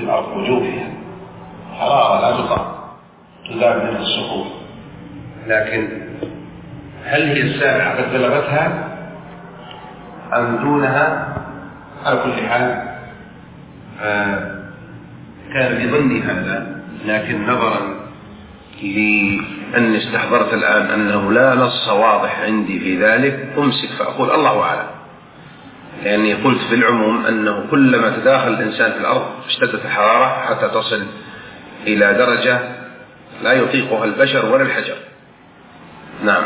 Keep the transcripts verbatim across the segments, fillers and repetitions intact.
الأرض وجوفها حرارة لا تطاق تذاب منها الصخور، لكن هل هي السابعة قد بلغتها أم دونها؟ على كل حال آه كان بظني هذا، لكن نظرا لأني استحضرت الآن أنه لا نص واضح عندي في ذلك أمسك فأقول الله أعلم، لأني قلت في العموم أنه كلما تداخل الإنسان في الأرض اشتدت الحرارة حتى تصل إلى درجة لا يطيقها البشر ولا الحجر. نعم.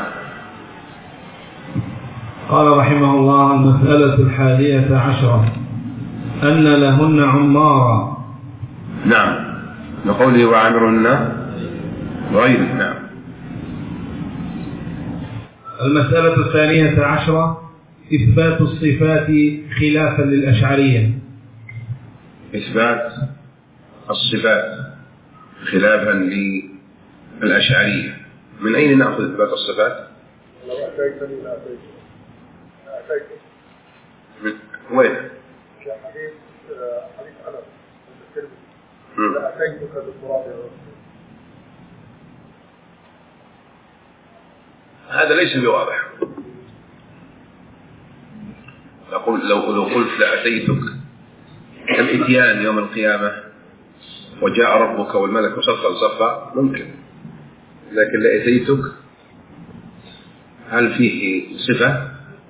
قال رحمه الله: المسألة الحادية عشرة أن لهن عمارا. نعم، لقوله وعامرهن غيره. نعم. المسألة الثانية عشرة إثبات الصفات خلافا للأشعرية. إثبات الصفات خلافا للأشعرية. من أين نأخذ إثبات الصفات؟ من وين؟ حديث حديث أنس لا أتيتك بالتراب يا رب. هذا ليس بواضح. أقول لو لو قلت لأتيتك الإتيان يوم القيامة وجاء ربك والملك صفا صفا ممكن، لكن لأتيتك هل فيه صفة؟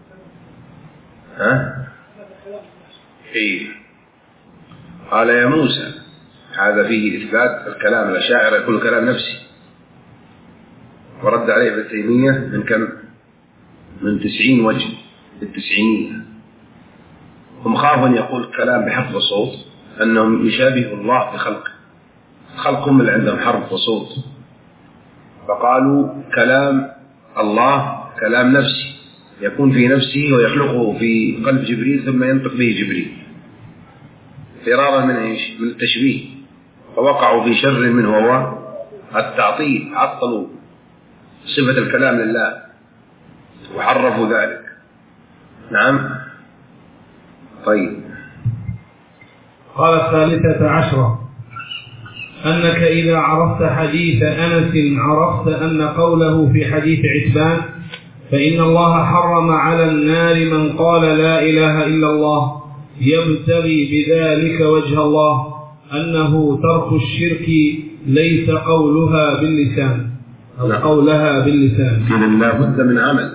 ها؟ إيه. قال يا موسى هذا فيه إثبات الكلام الأشاعرة يكون كلام نفسي، ورد عليه ابن تيمية من كم؟ من تسعين وجه التسعينية. هم خافوا أن يقول كلام بحرف وصوت أنهم يشابه الله في خلقه، خلقهم اللي عندهم حرف وصوت، فقالوا كلام الله كلام نفسي يكون في نفسه ويخلقه في قلب جبريل ثم ينطق به جبريل، فرارا من ايش؟ من التشبيه، فوقعوا في شر منه وهو التعطيل، عطلوا صفة الكلام لله وحرفوا ذلك. نعم. طيب. قال الثالثة عشرة أنك إذا عرفت حديث أنس عرفت أن قوله في حديث عتبان فإن الله حرم على النار من قال لا إله إلا الله يبتغي بذلك وجه الله أنه ترك الشرك ليس قولها باللسان أو لا. قولها باللسان. إذن لا بد من عمل.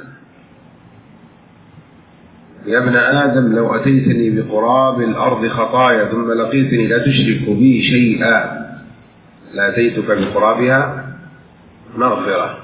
يا ابن آدم لو أتيتني بقراب الأرض خطايا ثم لقيتني لا تشرك بي شيئا لأتيتك بقرابها مغفرة.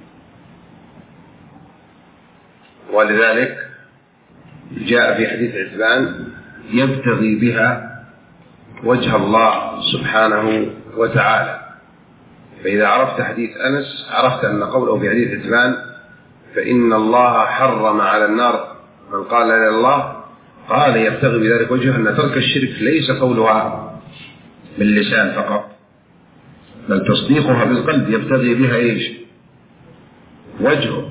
ولذلك جاء في حديث عتبان يبتغي بها وجه الله سبحانه وتعالى. فإذا عرفت حديث أنس عرفت أن قوله في حديث عتبان فإن الله حرم على النار من قال لا إله إلا الله قال يبتغي بذلك وجهه أن ترك الشرك ليس قولها باللسان فقط بل تصديقها بالقلب، يبتغي بها إيش؟ وجهه،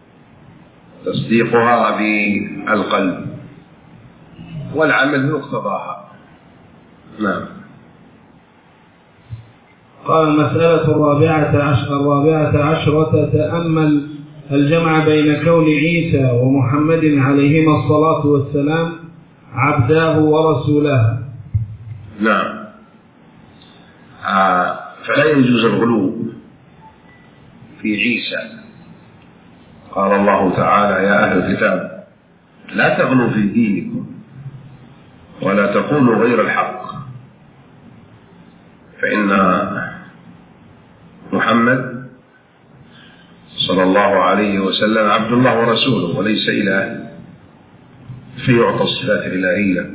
تصديقها بالقلب والعمل بمقتضاها. نعم. قال المسألة الرابعة عشر الرابعة عشرة تأمل الجمع بين كون عيسى ومحمد عليهما الصلاة والسلام عبداه ورسولاه. نعم. آه فلا يجوز الغلو في عيسى. قال الله تعالى يا أهل الكتاب لا تغلوا في دينكم ولا تقولوا غير الحق فإن محمد صلى الله عليه وسلم عبد الله ورسوله وليس إله فيعطى الصفات الإلهية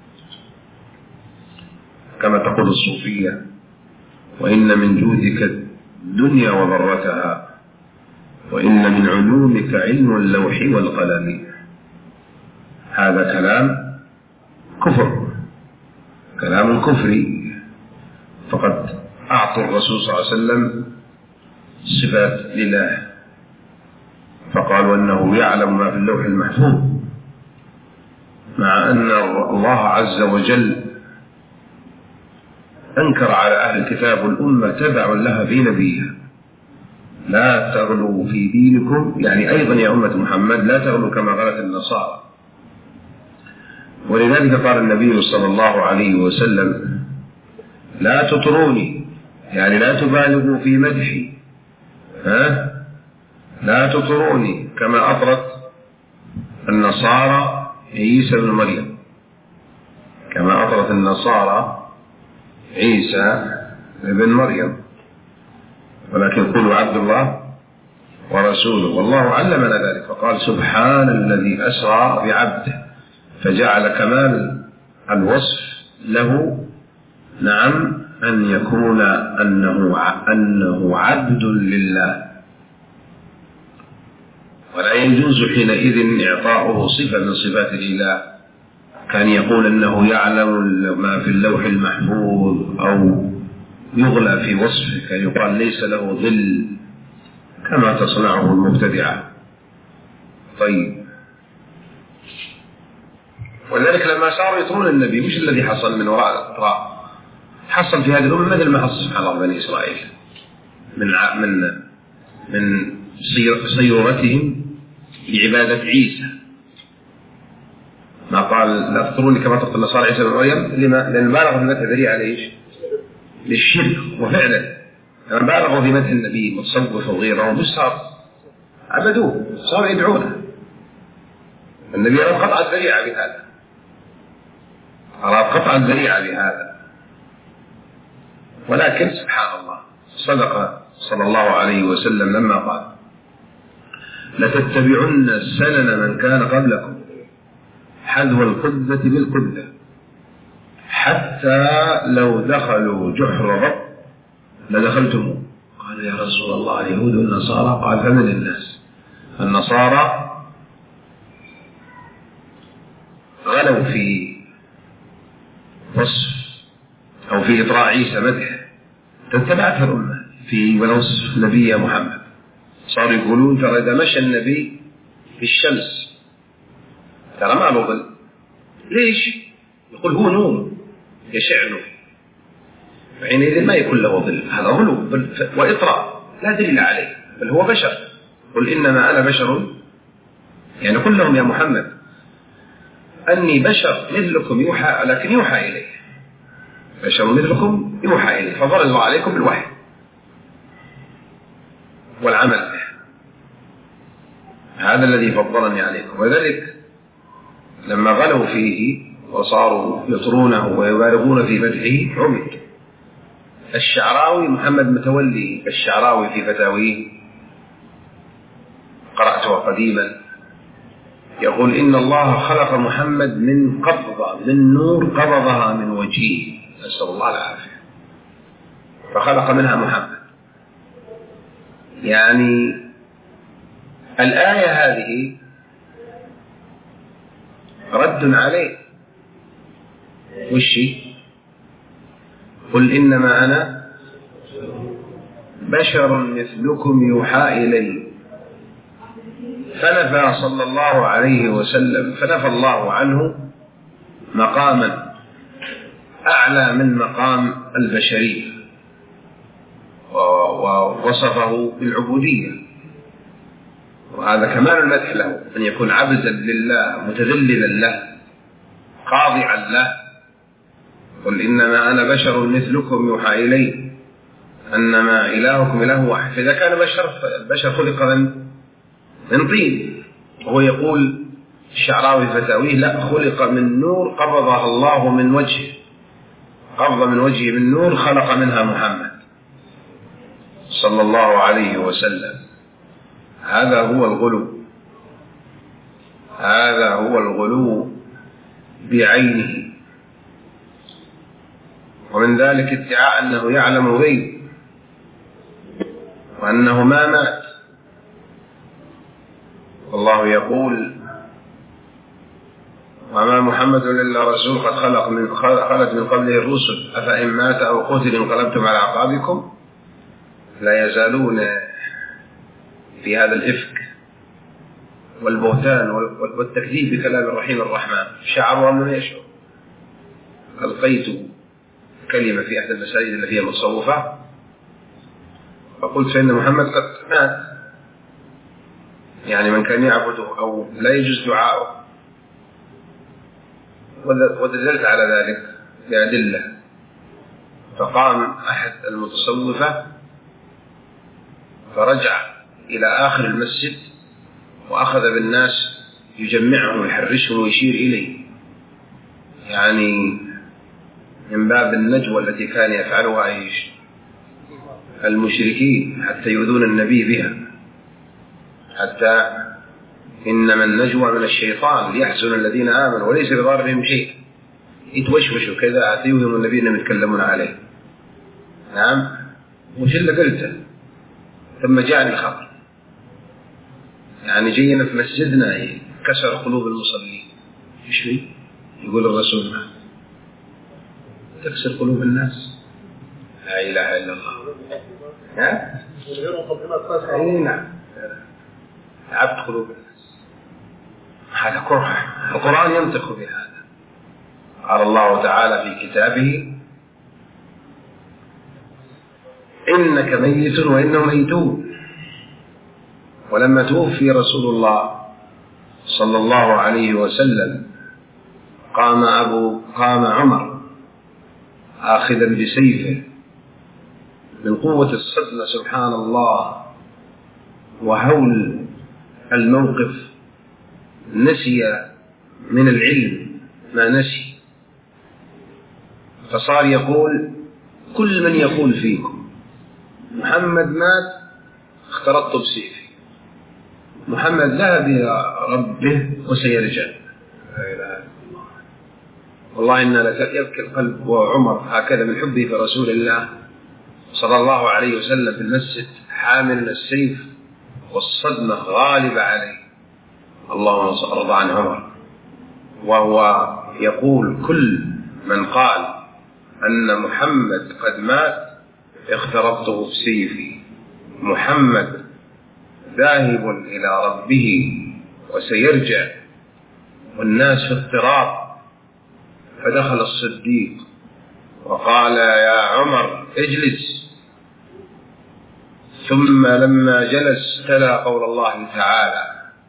كما تقول الصوفية وإن من جودك الدنيا وضرتها وإن من علومك علم اللوح والقلم. هذا كلام كفر، كلام كفري، فقد أعطوا الرسول صلى الله عليه وسلم صفات لله فقالوا أنه يعلم ما في اللوح المحفوظ، مع أن الله عز وجل أنكر على أهل الكتاب والأمة تبع لها في نبيها لا تغلوا في دينكم، يعني أيضا يا أمة محمد لا تغلوا كما غلت النصارى. ولذلك قال النبي صلى الله عليه وسلم لا تطروني، يعني لا تبالغوا في مدحي، ها؟ لا تطروني كما أطرت النصارى عيسى بن مريم، كما أطرت النصارى عيسى بن مريم، ولكن قولوا عبد الله ورسوله. والله علمنا ذلك فقال سبحان الذي أسرى بعبده، فجعل كمال الوصف له نعم أن يكون أنه أنه عبد لله، ولا يجوز حينئذ إعطاؤه صفة من صفات الإله، كان يقول أنه يعلم ما في اللوح المحفوظ أو يغلى في وصفه، كان يقال ليس له ظل كما تصنعه المبتدعة. طيب، ولذلك لما صاروا يطرون النبي مش الذي حصل من وراء الإطراء، حصل في هذه الأمة مثل ما حصل سبحان الله بني إسرائيل من من من صيورتهم لعبادة عيسى، ما قال لا تطروني كما تطر النصارى عيسى بن مريم، لما؟ لأن بالغوا في مدح ذريعة ليش؟ للشرك. وفعلا لما بالغوا في مدح النبي متصوف وغيره مش صار عبدوه، صاروا يدعونه. النبي أراد قطع الذريعة بهذا، أراد قطع الذريعة بهذا، ولكن سبحان الله صدق صلى الله عليه وسلم لما قال لتتبعن سنن من كان قبلكم حذو القذة بالقذة حتى لو دخلوا جحر بط لدخلتموه. قال يا رسول الله اليهود والنصارى؟ قال فمن الناس؟ النصارى غلوا في وصف أو في إطراء عيسى مدح، تتبعتها الأمة في وصف نبي محمد، صاروا يقولون ترى إذا مشى النبي في الشمس ترى ما له ظل. ليش؟ يقول هو نور يشع له، فحينئذ ما يكون له ظل، هذا غلو وإطراء لا دليل عليه، بل هو بشر. قل إنما أنا بشر، يعني قل لهم يا محمد أني بشر مثلكم يوحى، لكن يوحى إليه، بشر مثلكم يوحى إليه، فضل الله عليكم بالوحي والعمل به، هذا الذي فضلني عليكم. وذلك لما غلوا فيه وصاروا يطرونه ويبالغون في مدحه عبد. الشعراوي محمد متولي الشعراوي في فتاويه قرأته قديما يقول إن الله خلق محمد من قبضة من نور قبضها من وجهه، نسأل الله العافية، فخلق منها محمد. يعني الآية هذه رد عليه، وشي قل إنما أنا بشر مثلكم يوحى إلي، فنفى صلى الله عليه وسلم فنفى الله عنه مقاما أعلى من مقام البشرية ووصفه بالعبودية، وهذا كمال المدح له، أن يكون عبدا لله متذللا له خاضعا له. قل إنما أنا بشر مثلكم يوحى إلي أنما إلهكم إله واحد. فإذا كان بشر البشر خلق من من طين، وهو يقول الشعراوي فتاويه لا، خلق من نور قبضها الله من وجهه، قبض من وجهه من نور خلق منها محمد صلى الله عليه وسلم. هذا هو الغلو، هذا هو الغلو بعينه. ومن ذلك ادعاء أنه يعلم الغيب وأنه ما مات، والله يقول وما محمد إلا رسول قد خلق من خلت من قبله الرسل أفإن مات أو قتل انقلبتم على أعقابكم. لا يزالون في هذا الإفك والبهتان والتكذيب بكلام الرحيم الرحمن. شعروا أنه يشعر ألقيت كلمة في أحد المساجد اللي فيها متصوفة، فقلت فإن محمد قد مات، يعني من كان يعبده أو لا يجوز دعاؤه، ودللت على ذلك بأدلة. فقام أحد المتصوفة فرجع إلى آخر المسجد وأخذ بالناس يجمعهم ويحرشهم ويشير إليه، يعني من باب النجوى التي كان يفعلها أيش المشركين حتى يؤذون النبي بها، حتى إنما النجوى من الشيطان ليحزن الذين آمنوا وليس بضارهم شيء، يتوشوشوا كذا أتيوهم النبي أنهم يتكلمون عليه. نعم، وش اللي قلته؟ ثم جاءني الخبر، يعني جينا في مسجدنا كسر قلوب المصلين. ايش فيه؟ يقول الرسول ما تكسر قلوب الناس، لا اله الا الله. ها؟ اي نعم، عبد قلوب الناس، هذا قرآن، القرآن ينطق بهذا. قال الله تعالى في كتابه إنك ميت وإنهم ميتون. ولما توفي رسول الله صلى الله عليه وسلم قام أبو قام عمر آخذا بسيفه من قوة الصدمة سبحان الله وهول الموقف، نسي من العلم ما نسي، فصار يقول كل من يقول فيكم محمد مات اخترطت بسيفي، محمد ذهب إلى ربه وسيرجع. لا إله إلا الله. والله إن يبكي القلب وعمر هكذا من حبه في رسول الله صلى الله عليه وسلم في المسجد حامل السيف والصدمة غالبة عليه. اللهم ارضى عن عمر. وهو يقول كل من قال أن محمد قد مات اخترطته بسيفي، محمد ذاهب إلى ربه وسيرجع. والناس في اضطراب، فدخل الصديق وقال يا عمر اجلس، ثم لما جلس تلا قول الله تعالى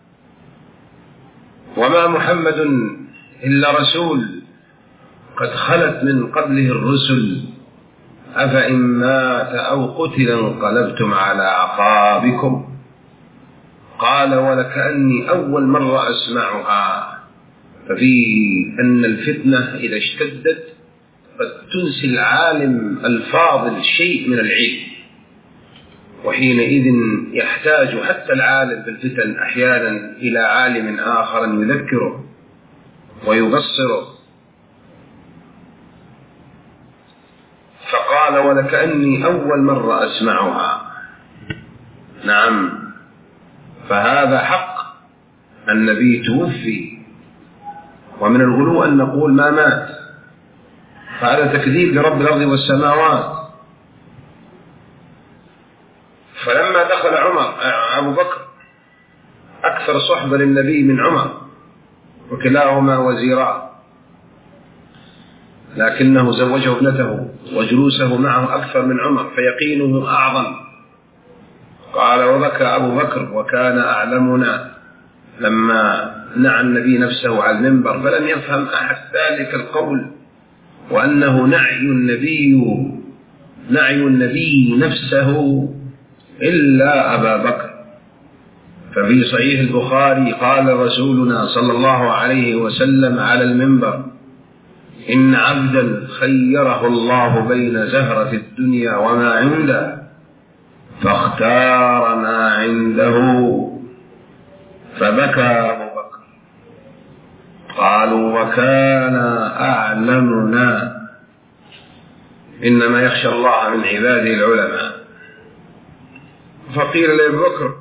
وما محمد إلا رسول قد خلت من قبله الرسل أفإن مات أو قتل انقلبتم على أعقابكم. قال ولكأني أول مرة أسمعها، ففيه أن الفتنة إذا اشتدت قد تنسي العالم الفاضل شيء من العلم، وحينئذ يحتاج حتى العالم بالفتن أحيانا إلى عالم آخر يذكره ويبصره. فقال ولكأني أول مرة أسمعها. نعم، فهذا حق، النبي توفي، ومن الغلو أن نقول ما مات، فهذا تكذيب لرب الأرض والسماوات. فلما دخل عمر أبو بكر أكثر صحبة للنبي من عمر، وكلاهما وزيران، لكنه زوجه ابنته وجلوسه معه أكثر من عمر فيقينه أعظم. قال وبكى أبو بكر وكان أعلمنا لما نعى النبي نفسه على المنبر، فلم يفهم أحد ذلك القول وأنه نعي النبي نعي النبي نفسه إلا أبا بكر. ففي صحيح البخاري قال رسولنا صلى الله عليه وسلم على المنبر إن عبدا خيره الله بين زهرة الدنيا وما عنده فاختار ما عنده، فبكى أبو بكر. قالوا وكان أعلمنا. إنما يخشى الله من عباده العلماء. فقيل لأبي بكر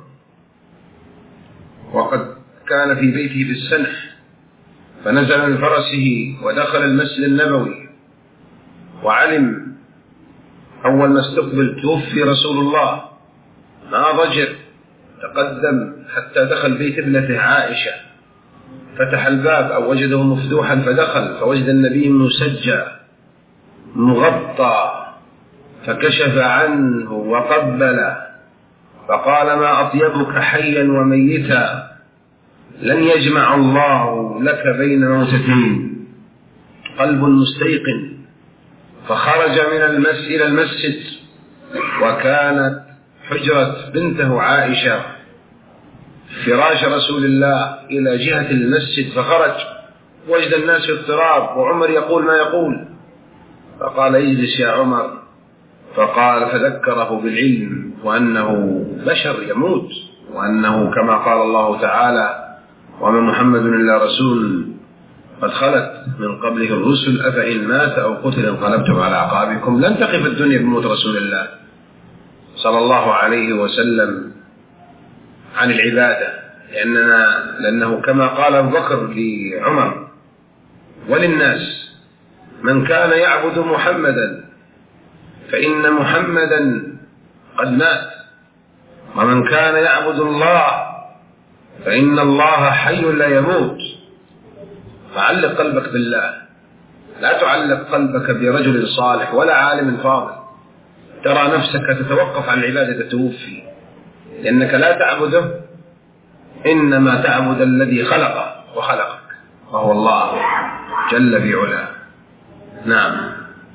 وقد كان في بيته في السنح، فنزل من فرسه ودخل المسجد النبوي وعلم أول ما استقبل توفي رسول الله، ما ضجر، تقدم حتى دخل بيت ابنته عائشة، فتح الباب أو وجده مفتوحا فدخل فوجد النبي مسجى مغطى فكشف عنه وقبله فقال ما أطيبك حيا وميتا لن يجمع الله لك بين موتتين. قلب مستيقن. فخرج من المسجد إلى المسجد وكانت حجرة بنته عائشة فراش رسول الله إلى جهة المسجد، فخرج وجد الناس في اضطراب وعمر يقول ما يقول، فقال اجلس يا عمر، فقال فذكره بالعلم وأنه بشر يموت، وأنه كما قال الله تعالى وما محمد إلا رسول قد خلت من قبله الرسل أفإن مات أو قتل انقلبتم على أعقابكم. لن تقف الدنيا بموت رسول الله صلى الله عليه وسلم عن العبادة، لأننا لأنه كما قال أبو بكر لعمر وللناس من كان يعبد محمدا فإن محمدا قد مات، ومن كان يعبد الله فإن الله حي لا يموت. فعلق قلبك بالله، لا تعلق قلبك برجل صالح ولا عالم فاضل ترى نفسك تتوقف عن العبادة توفي، لأنك لا تعبده، إنما تعبد الذي خلقه وخلقك وهو الله جل في علاه. نعم.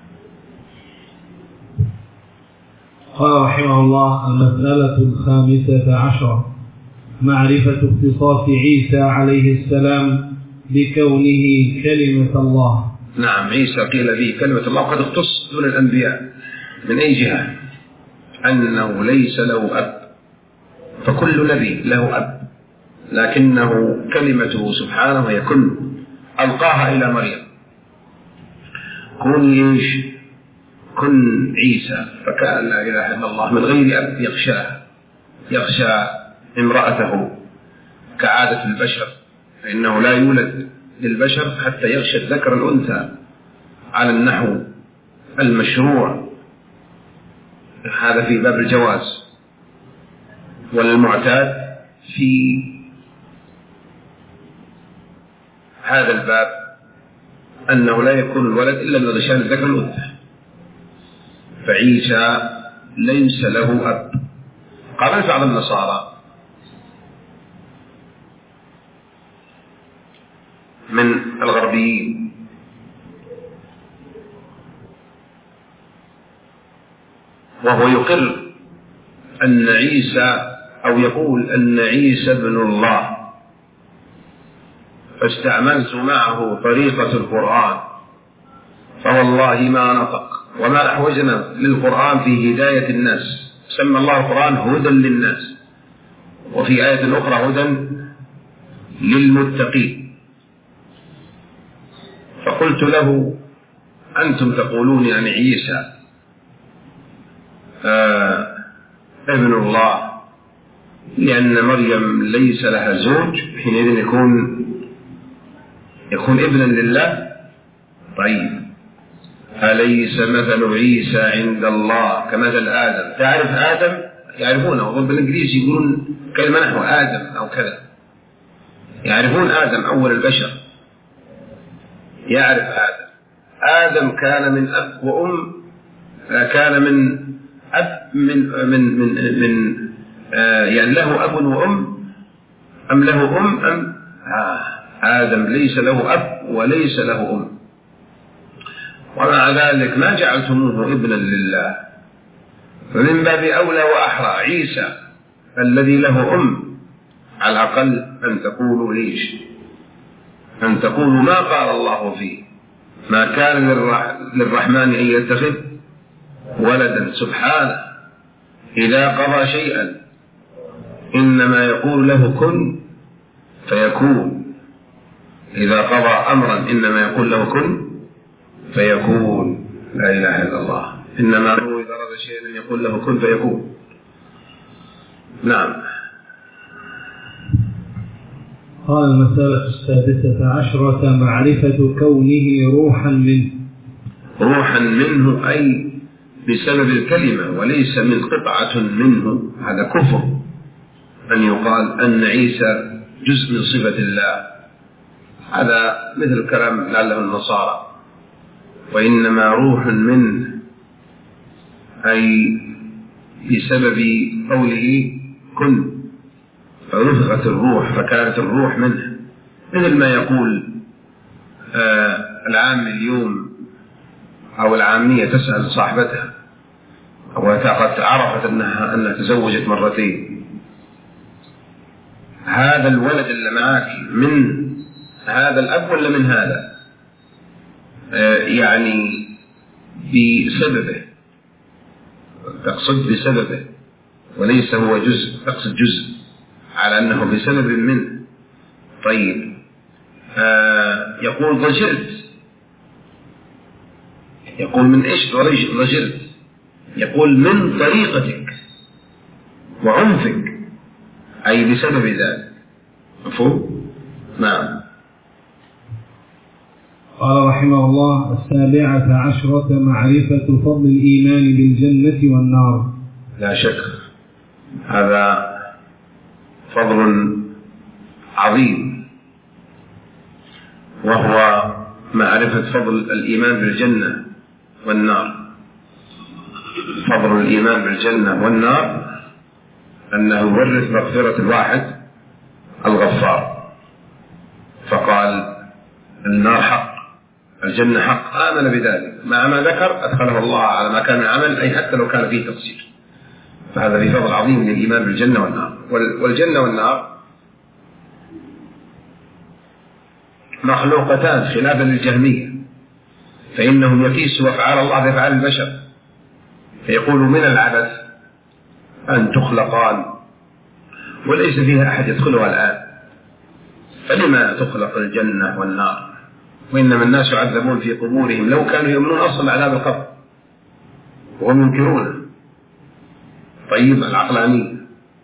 قال رحمه الله: المسألة الخامسة عشرة معرفة اختصاص عيسى عليه السلام بكونه كلمة الله. نعم، عيسى قيل به كلمة الله، قد اختص دون الأنبياء. من أي جهة؟ أنه ليس له أب، فكل نبي له أب، لكنه كلمته سبحانه يكن ألقاها إلى مريم كن إيش كن عيسى، فكان لا إله إلا الله من غير أب يغشاه، يغشى امرأته كعادة البشر، فإنه لا يولد للبشر حتى يغشى الذكر الأنثى على النحو المشروع، هذا في باب الجواز. والمعتاد في هذا الباب أنه لا يكون الولد إلا من غشاء الذكر الأنثى، فعيسى ليس له أب. قال بعض النصارى من الغربيين وهو يقر أن عيسى أو يقول أن عيسى ابن الله، فاستعملت معه طريقة القرآن فوالله ما نطق وما أحوجنا للقرآن في هداية الناس. سمى الله القرآن هدى للناس، وفي آية أخرى هدى للمتقين. فقلت له أنتم تقولون يعني عيسى آه ابن الله لأن مريم ليس لها زوج، حينئذ يكون يكون ابنا لله. طيب أليس مثل عيسى عند الله كمثل آدم؟ تعرف آدم؟ يعرفونه، وضم بالإنجليزي يقولون كلمة نحو آدم أو كذا، يعرفون آدم أول البشر، يعرف آدم. آدم كان من أب وأم، كان من أب من من من, من آه يعني له أب وأم أم له أم أم آه آدم ليس له أب وليس له أم، ومع ذلك ما جعلتموه ابنا لله. فمن باب أولى وأحرى عيسى الذي له أم على الأقل أن تقولوا ليش أن تقولوا ما قال الله فيه ما كان للرحمن أن يتخذ ولدا سبحانه، إذا قضى شيئا إنما يقول له كن فيكون، إذا قضى أمرا إنما يقول له كن فيكون. لا إله إلا الله، إنما هو إذا أراد شيئا يقول له كن فيكون. نعم. قال المسألة السادسة عشرة معرفة كونه روحا منه. روحا منه أي بسبب الكلمة وليس من قطعة منه، هذا كفر أن يقال أن عيسى جزء من صفة الله، هذا مثل كلام لعله النصارى وإنما روح منه، أي بسبب قوله كن فنفخت الروح فكانت الروح منه. مثل ما يقول آه العام اليوم أو العامية تسأل صاحبتها وقد عرفت أنها, أنها تزوجت مرتين، هذا الولد اللي معك من هذا الأب ولا من هذا؟ آه يعني بسببه، تقصد بسببه وليس هو جزء، تقصد جزء على أنه بسبب منه. طيب آه يقول ضجرت، يقول من إيش ضجرت؟ يقول من طريقتك وعنفك، أي بسبب ذلك. مفهوم؟ نعم. قال رحمه الله: السابعة عشرة معرفة فضل الإيمان بالجنة والنار. لا شك هذا فضل عظيم، وهو معرفة فضل الإيمان بالجنة والنار. فضل الإيمان بالجنة والنار أنه يورث مغفرة الواحد الغفار، فقال النار حق الجنة حق، آمن بذلك مع ما ذكر أدخله الله على ما كان عمل، أي حتى لو كان فيه تقصير. فهذا في فضل عظيم للإيمان بالجنة والنار. والجنة والنار مخلوقتان خلافا للجهمية، فإنهم يقيسوا أفعال الله بأفعال البشر، فيقول من العبث أن تخلقان وليس فيها أحد يدخلها الآن، فلما تخلق الجنة والنار؟ وإنما الناس يعذبون في قبورهم لو كانوا يؤمنون أصلا بعذاب القبر وهم ينكرونه. طيب العقلانية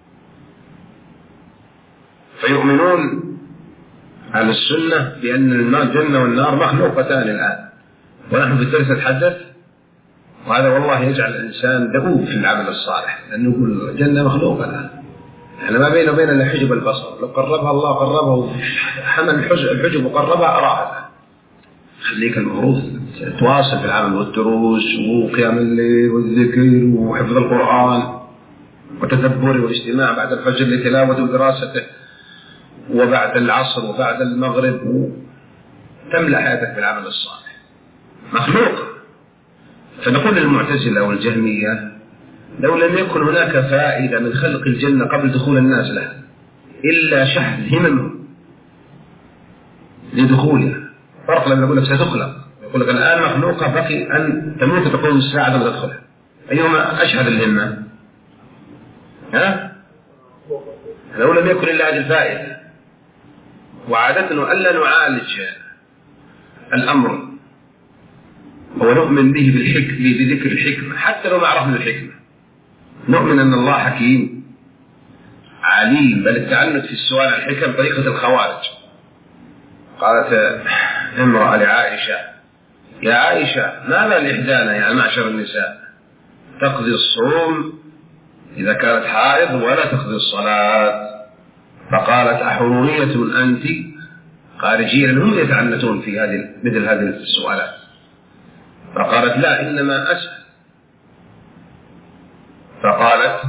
فيؤمنون على السنة بأن الجنة والنار مخلوقتان الآن، ونحن في الدرس نتحدث، وهذا والله يجعل الإنسان دؤوب في العمل الصالح، لأنه يقول الجنة مخلوقة الآن، احنا ما بينه وبين إلا حجب البصر، لو قربها الله قربه، حمل الحجب وقربها أراها. خليك المفروض تواصل في العمل والدروس وقيام الليل والذكر وحفظ القرآن وتدبره والاجتماع بعد الفجر لتلاوته ودراسته، وبعد العصر وبعد المغرب، تملأ حياتك بالعمل الصالح. مخلوق. فنقول للمعتزلة والجهمية لو لم يكن هناك فائدة من خلق الجنة قبل دخول الناس لها إلا شحذ هممهم لدخولها، فرق لما يقول لك ستخلق، يقول لك الآن مخلوقة بقي أن تموت تقوم الساعة لما تدخلها، أيهما أشهد الهمة؟ ها؟ لو لم يكن إلا هذه الفائدة. وعادتنا ألا نعالج الأمر ونؤمن به بالحكم بذكر الحكمة حتى لو ما عرفنا الحكمة، نؤمن أن الله حكيم عليم، بل التعنت في السؤال عن الحكم طريقة الخوارج. قالت امرأة لعائشة: يا عائشة ماذا لإحدانا يا معشر النساء تقضي الصوم إذا كانت حائض ولا تقضي الصلاة؟ فقالت: أحرورية أنت؟ خارجين هم يتعنتون في هذه مثل هذه السؤالات. فقالت: لا إنما أسأل. فقالت: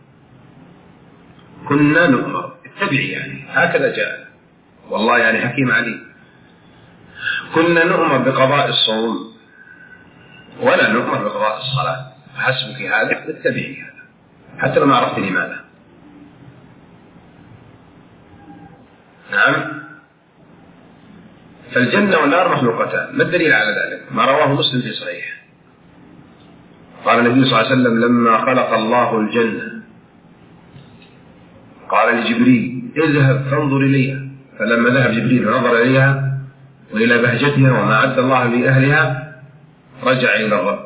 كنا نؤمر، اتبعي يعني هكذا جاء، والله يعني حكيم عليم، كنا نؤمر بقضاء الصوم ولا نؤمر بقضاء الصلاة، فحسبك هذا اتبعي هذا حتى لو ما عرفت لماذا. نعم. فالجنة والنار مخلوقتان. ما الدليل على ذلك؟ ما رواه مسلم في صحيح. قال النبي صلى الله عليه وسلم: لما خلق الله الجنة قال لجبريل: اذهب فانظر إليها. فلما ذهب جبريل ونظر إليها وإلى بهجتها وما أعد الله لأهلها رجع إلى الرب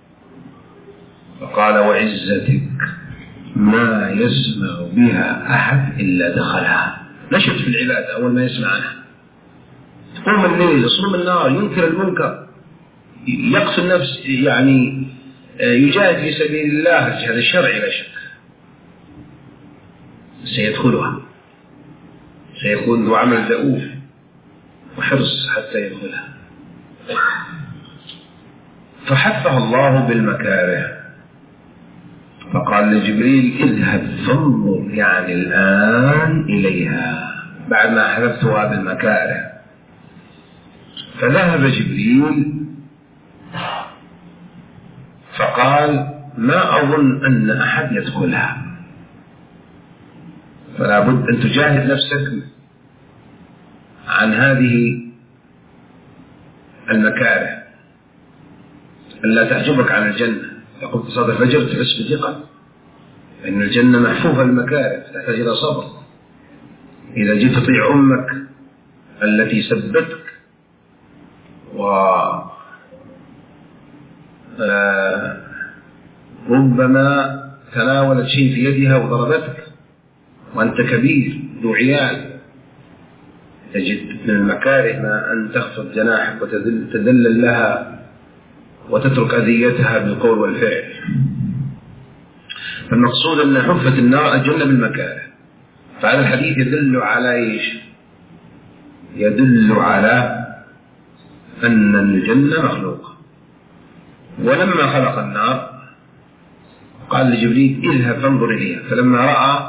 فقال: وعزتك ما يسمع بها أحد إلا دخلها. نشط في العبادة أول ما يسمع عنها، تقوم الليل، يصوم النار، ينكر المنكر، يقتل النفس، يعني يجاهد في سبيل الله الجهاد الشرعي، لا شك سيدخلها، سيكون ذو عمل دؤوب وحرص حتى يدخلها. فحثه الله بالمكاره، فقال لجبريل اذهب فانظر يعني الآن إليها بعد ما حذفتها بالمكاره. فذهب جبريل فقال ما أظن أن أحد يدخلها، فلا بد أن تجاهد نفسك عن هذه المكاره ألا تعجبك عن الجنة. يقول في صلاة الفجر تحس بثقة أن الجنة محفوفة بالمكاره تحتاج إلى صبر. إذا جيت تطيع أمك التي سبتك و ربما تناولت شيء في يدها وضربتك وأنت كبير ذو عيال، تجد من المكاره ما أن تخفض جناحك وتذلل لها وتترك أذيتها بالقول والفعل. فالمقصود أن حفة النار الجنة بالمكاره. فهذا الحديث يدل على إيش؟ يدل على أن الجنة مخلوقة. ولما خلق النار قال لجبريل اذهب فانظر إليها، فلما رأى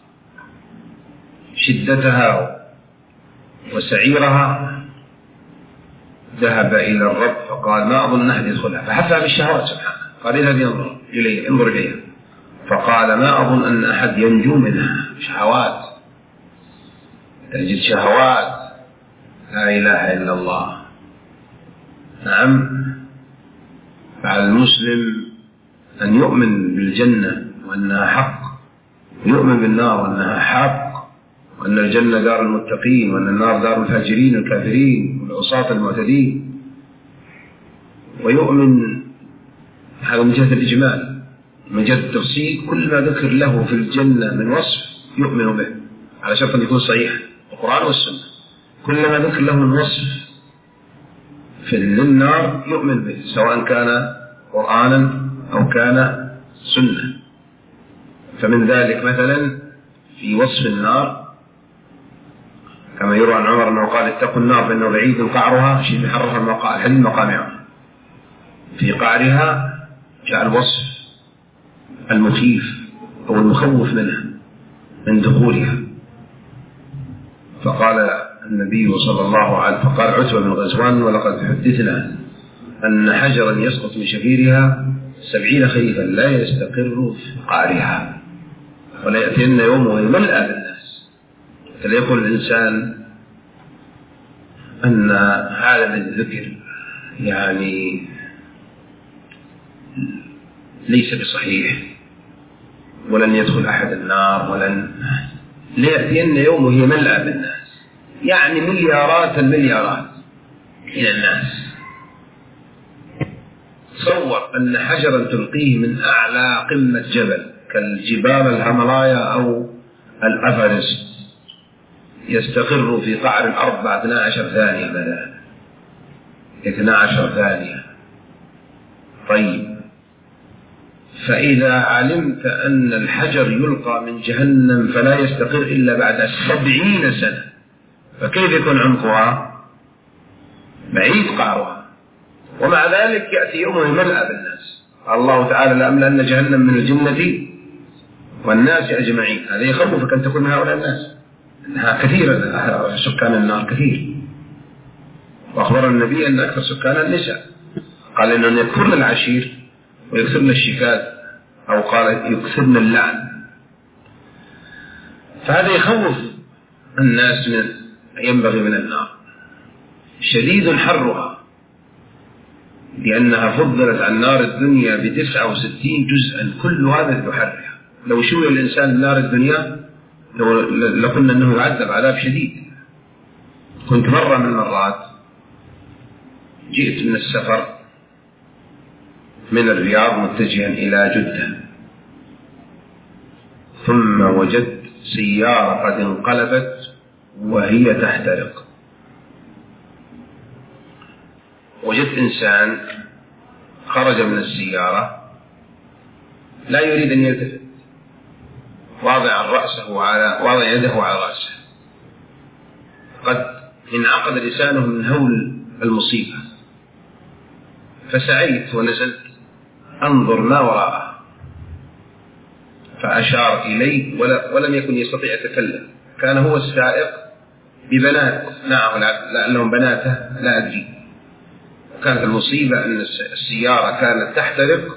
شدتها وسعيرها ذهب إلى الرب فقال ما أظن أحد يدخلها، فحثها بالشهوات سبحانه، قال اذهب ينظر إليها انظر إليها، فقال ما أظن أن أحد ينجو منها. شهوات، تجد شهوات لا إله إلا الله. نعم، فعلى المسلم أن يؤمن بالجنة وأنها حق، يؤمن بالنار وأنها حق، وأن الجنة دار المتقين وأن النار دار الفاجرين الكافرين والعصاة المعتدين، ويؤمن هذا من جهة الإجمال. من جهة التفصيل كل ما ذكر له في الجنة من وصف يؤمن به على شرط أن يكون صحيح القرآن والسنة. كل ما ذكر له من وصف في النار يؤمن به سواء كان قرآنا أو كان سنة. فمن ذلك مثلا في وصف النار كما يروى عن عمر أنه قال اتقوا النار فإنه بعيد قعرها شيء محرف الحل مقامعها، في قعرها جاء الوصف المخيف أو المخوف منها من دخولها. فقال النبي صلى الله عليه وسلم فقال عتبة بن غزوان ولقد حدثنا أن حجرا يسقط من شفيرها سبعين خريفا لا يستقر في قعرها ولا يأتين يوم يملأ بالناس. فليقول الإنسان أن هذا الذكر يعني ليس بصحيح ولن يدخل أحد النار ولن ليأتين يوم وهي ملأ بالناس، يعني مليارات المليارات من الناس. تصور أن حجرا تلقيه من أعلى قمة جبل كالجبال الهيمالايا أو الأفرست يستقر في قعر الأرض بعد اثنتي عشرة ثانية مثلا اثنتي عشرة ثانية. طيب فإذا علمت أن الحجر يلقى من جهنم فلا يستقر إلا بعد سبعين سنة، فكيف يكون عمقها؟ بعيد قعرها، ومع ذلك يأتي يوم يملأ بالناس. الله تعالى لأملأن جهنم من الجنة والناس أجمعين. هذا يخوفك أن تكون من هؤلاء الناس، إنها كثيرة سكان النار كثير. وأخبر النبي أن أكثر سكان النساء، قال إنهم يكثرن العشير ويكثرن الشكاك أو قال يكثرن اللعن. فهذا يخوف الناس من ينبغي من النار. شديد حرها لأنها فضلت عن نار الدنيا بتسعة وستين جزءا كل هذا بحرها. لو شوي الإنسان بنار الدنيا لقلنا أنه يعذب عذاب شديد. كنت مرة من المرات جئت من السفر من الرياض متجها إلى جدة، ثم وجدت سيارة قد انقلبت وهي تحترق. وجدت إنسان خرج من السيارة لا يريد أن يلتفت، واضع رأسه على واضع يده على رأسه، قد انعقد لسانه من هول المصيبة. فسعيت ونزلت أنظر ما وراءه، فأشار إلي ولم يكن يستطيع يتكلم. كان هو السائق ببنات معه لعلهم بناته لا أدري. كانت المصيبة أن السيارة كانت تحترق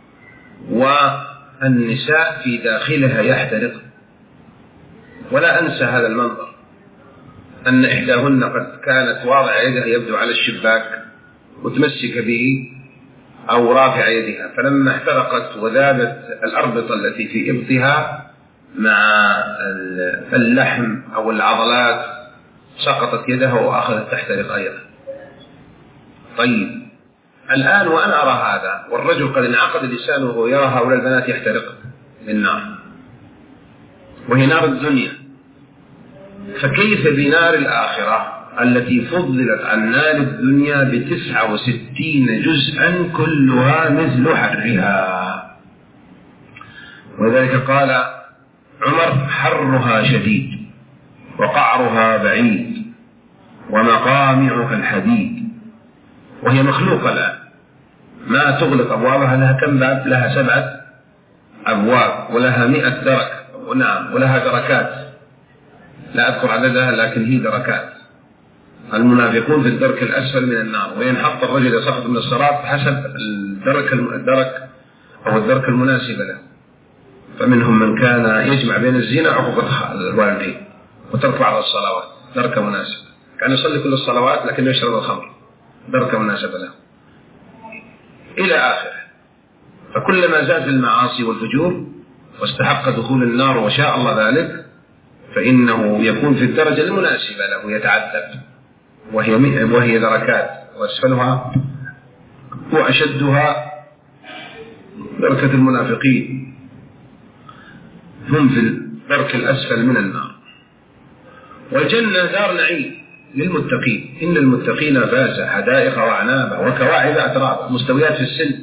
والنساء في داخلها يحترق. ولا أنسى هذا المنظر، أن إحداهن قد كانت واضعة يدها يبدو على الشباك متمسكة به أو رافع يدها، فلما احترقت وذابت الأربطة التي في إبطها مع اللحم أو العضلات سقطت يدها وأخذت تحترق أيضا. طيب الآن وأنا أرى هذا والرجل قد انعقد لسانه وهو يرى هؤلاء البنات يحترق بالنار، وهي نار الدنيا، فكيف بنار الآخرة التي فضلت عن نار الدنيا بتسعة وستين جزءا كلها مثل حرها. وذلك قال عمر: حرها شديد وقعرها بعيد ومقامعها الحديد. وهي مخلوقة الآن ما تغلق أبوابها، لها كم باب؟ لها سبعة أبواب ولها مئة درك، ونعم ولها دركات لا أذكر عددها لكن هي دركات. المنافقون في الدرك الأسفل من النار، وينحط الرجل يسقط من الصراط حسب الدرك الدرك أو الدرك المناسب له. فمنهم من كان يجمع بين الزنا وعقوق الوالدين وترك بعض الصلوات، درك مناسب، كان يصلي كل الصلوات لكن يشرب الخمر، درك مناسب له إلى آخره. فكلما زاد المعاصي والفجور واستحق دخول النار وشاء الله ذلك فإنه يكون في الدرجة المناسبة له يتعذب، وهي وهي دركات، وأسفلها وأشدها دركة المنافقين، هم في الدرك الأسفل من النار. والجنة دار نعيم للمتقين، إن المتقين فازا حدائق وأعنابا وكواعب أترابا مستويات في السن،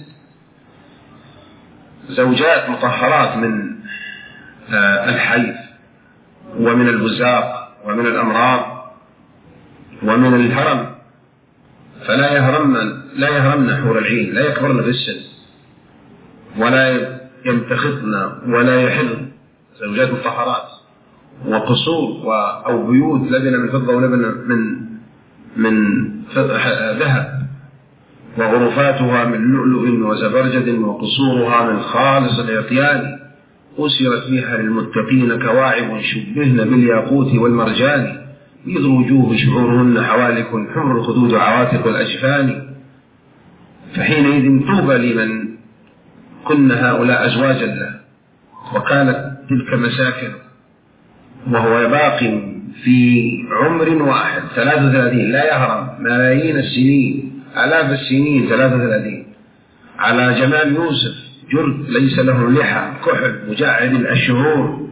زوجات مطهرات من الحيض ومن البزاق ومن الأمراض ومن الهرم، فلا يهرمن لا يهرمن حور العين، لا يكبرن في السن ولا ينتخطن ولا يحلن، زوجات مطهرات. وقصور أو بيوت لبن من فضة ولبن من من ذهب، وغرفاتها من لؤلؤ وزبرجد، وقصورها من خالص العطيان، أسرت فيها للمتقين كواعب شبهن بالياقوت والمرجان، بيض وجوه شعورهن حوالك حمر الخدود عواتق الأجفان. فحينئذ طوبى لمن كن هؤلاء أزواجا له وكانت تلك مساكن، وهو باق في عمر واحد ثلاثة وثلاثين لا يهرم، ملايين السنين آلاف السنين ثلاثة وثلاثين، على جمال يوسف جرد ليس له لحى كحل مجعد الأشهور،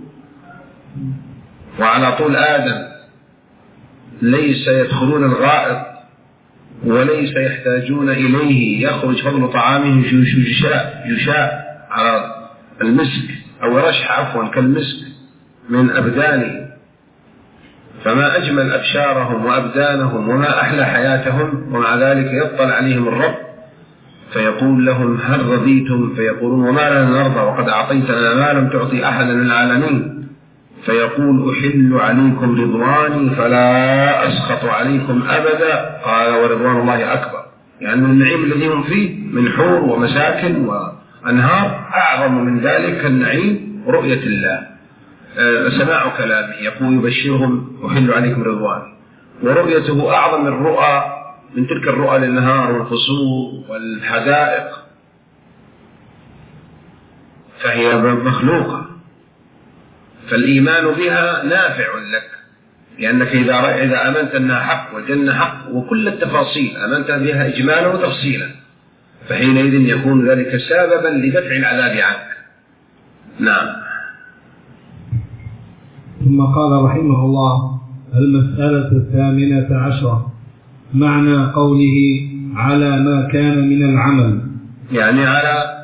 وعلى طول آدم ليس يدخلون الغائط وليس يحتاجون إليه، يخرج فضل طعامه يشاء يشاء على المسك أو رشح عفوا كالمسك من أبدانه. فما أجمل أبشارهم وأبدانهم وما أحلى حياتهم، ومع ذلك يطلع عليهم الرب فيقول لهم: هل رضيتم؟ فيقولون: وما لنا نرضى وقد أعطيتنا ما لم تعطي أحدا من العالمين. فيقول: أحل عليكم رضواني فلا أسخط عليكم أبدا. قال: ورضوان الله أكبر، يعني النعيم الذي هم فيه من حور ومساكن وأنهار أعظم من ذلك النعيم رؤية الله، سماع كلامه، يقول يبشرهم: أحل عليكم رضواني. ورؤيته أعظم من الرؤى، من تلك الرؤى للنهار والفصول والحدائق، فهي مخلوقة، فالإيمان بها نافع لك، لأنك إذا إذا آمنت أنها حق والجنة حق وكل التفاصيل آمنت بها إجمالا وتفصيلا، فحينئذ يكون ذلك سببا لدفع العذاب عنك. نعم. ثم قال رحمه الله: المسألة الثامنة عشرة، معنى قوله على ما كان من العمل، يعني على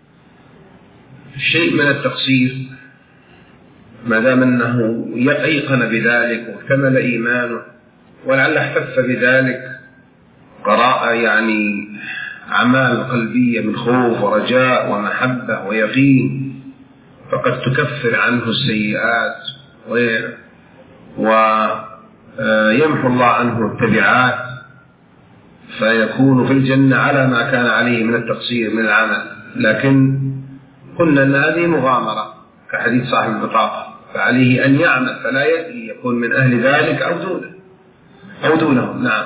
شيء من التقصير، ما دام أنه يقين بذلك واكتمل إيمانه ولعل احتف بذلك قراءة يعني أعمال قلبية من خوف ورجاء ومحبة ويقين فقد تكفر عنه السيئات ويمحو الله عنه التبعات فيكون في الجنة على ما كان عليه من التقصير من العمل. لكن قلنا أن هذه مغامرة كحديث صاحب البطاقة، فعليه أن يعمل فلا يدري يكون من أهل ذلك أو دونه أو دونه. نعم.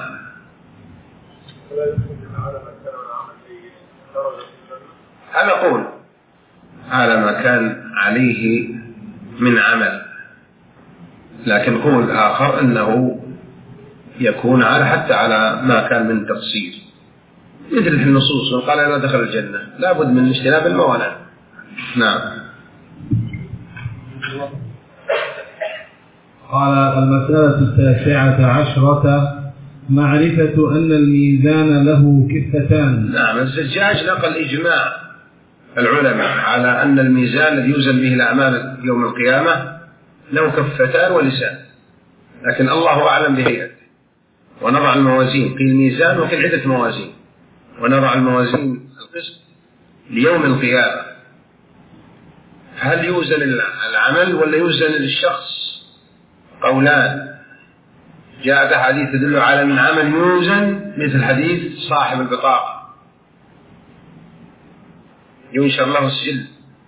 هذا قول على ما كان عليه من عمل، لكن قول آخر أنه يكون على حتى على ما كان من تقصير، مثل النصوص من قال أنا دخل الجنة لا بد من اجتناب الموانع. نعم. قال المسألة التاسعة عشرة معرفة أن الميزان له كفتان. نعم. الزجاج نقل إجماع العلماء على أن الميزان الذي يوزن به الأعمال يوم القيامة له كفتان ولسان، لكن الله أعلم بهيئته. ونضع الموازين في الميزان وفي عدة موازين، ونضع الموازين القسط ليوم القيامة. هل يوزن العمل ولا يوزن للشخص؟ قولان. جاءت أحاديث تدل على أن العمل يوزن مثل حديث صاحب البطاقة ينشر له السجل.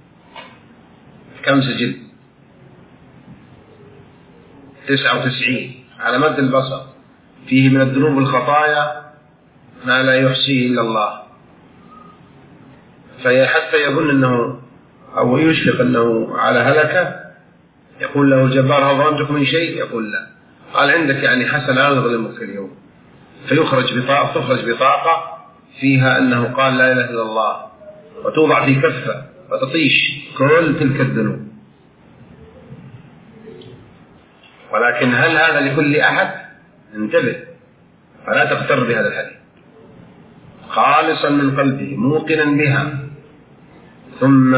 كم سجل؟ تسعة وتسعين على مد البصر، فيه من الذنوب والخطايا ما لا يحصيه إلا الله، فحتى يظن أنه أو يشفق أنه على هلكة يقول له الجبار هل ظلمتك من شيء؟ يقول لا. قال عندك يعني حسن لا يظلمك اليوم، فيخرج بطاقة تخرج بطاقة فيها أنه قال لا إله إلا الله، وتوضع في كفة فتطيش كل تلك الذنوب. ولكن هل هذا لكل أحد؟ انتبه فلا تغتر بهذا الحديث. خالصا من قلبه موقنا بها ثم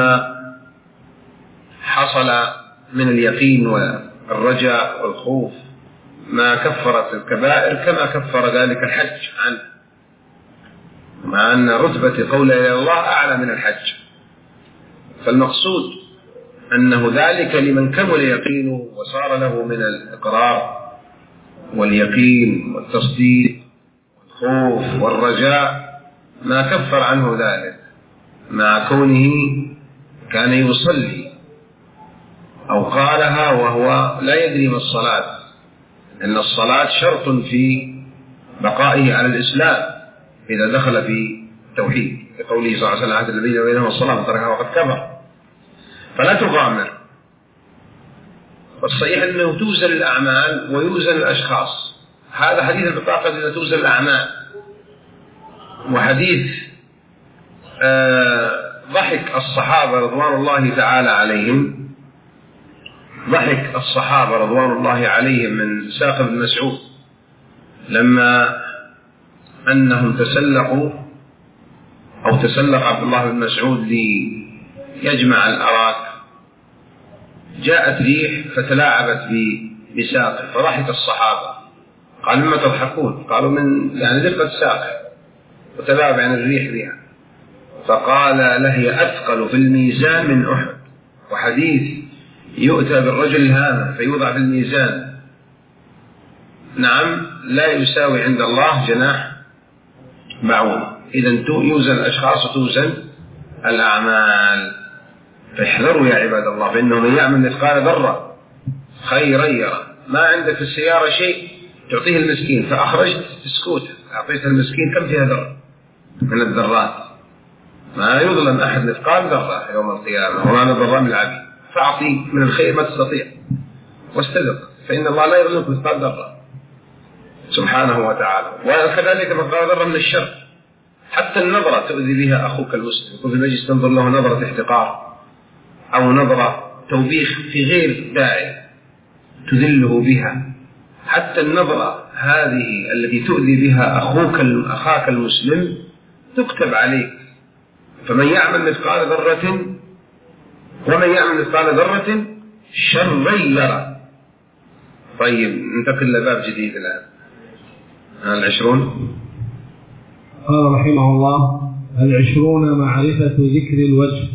حصل من اليقين والرجاء والخوف ما كفرت الكبائر كما كفر ذلك الحج عنه، مع أن رتبة قول إلى الله أعلى من الحج. فالمقصود أنه ذلك لمن كمل يقينه وصار له من الإقرار واليقين والتصديق والخوف والرجاء ما كفر عنه ذلك، مع كونه كان يصلي أو قالها وهو لا يدري ما الصلاة، أن الصلاة شرط في بقائه على الإسلام إذا دخل في التوحيد، لقوله صلى الله عليه وسلم عهد النبي بينه الصلاة وتركها وقد كفر. فلا تغامر. والصحيح أنه توزن الأعمال ويوزن الأشخاص. هذا حديث البطاقة إذا توزن الأعمال. وحديث آه ضحك الصحابة رضوان الله تعالى عليهم، ضحك الصحابة رضوان الله عليهم من ساق بن مسعود لما أنهم تسلقوا أو تسلق عبد الله بن مسعود ليجمع الأراك، جاءت ريح فتلاعبت بساقه فضحك الصحابة. قال مما تضحكون؟ قالوا من يعني دقة ساقه وتلاعب عن الريح بها. فقال لهي أثقل في الميزان من أحد. وحديث يؤتى بالرجل الهامة فيوضع في الميزان نعم لا يساوي عند الله جناح بعوض. إذن يوزن الأشخاص وتوزن الأعمال. فاحذروا يا عباد الله، فإنه من يعمل مثقال ذرة خيرا يرى. ما عندك في السيارة شيء تعطيه المسكين فأخرجت تسكوت أعطيت المسكين كم فيها ذرة من الذرات، ما يظلم أحد مثقال ذرة يوم القيامة وما نظر من العبيد. فأعطي من الخير ما تستطيع واستذق، فإن الله لا يظلمك مثقال ذرة سبحانه وتعالى. وكذلك مثقال ذرة من الشر. حتى النظرة تؤذي بها أخوك المسلم، يكون في المجلس تنظر له نظرة احتقار أو نظرة توبيخ في غير داعي تذله بها. حتى النظرة هذه التي تؤذي بها أخوك أخاك المسلم تكتب عليك. فمن يعمل مثقال ذرة ومن يعمل مثقال ذرة شرا يرى. طيب ننتقل لباب جديد الآن العشرون. قال رحمه الله: العشرون معرفة ذكر الوجه.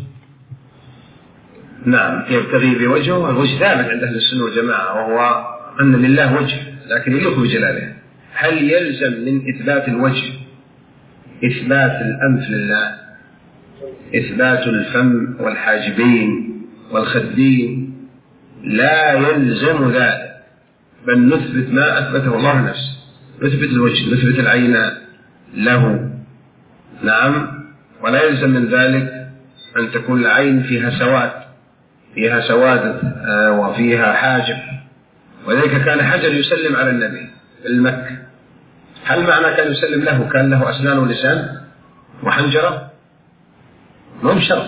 نعم، يبتغي بوجهه. الوجه ثابت عند أهل السنة والجماعة، وهو أن لله وجه لكن يليق بجلاله. هل يلزم من إثبات الوجه إثبات الأنف لله، إثبات الفم والحاجبين والخدين؟ لا يلزم ذلك، بل نثبت ما أثبته الله نفسه. نثبت الوجه، نثبت العين له، نعم. ولا يلزم من ذلك أن تكون العين فيها سواد، فيها سواد وفيها حاجب. وذلك كان حجر يسلم على النبي في المكة. هل معنى كان يسلم له كان له أسنان ولسان وحنجرة؟ مو بشرط.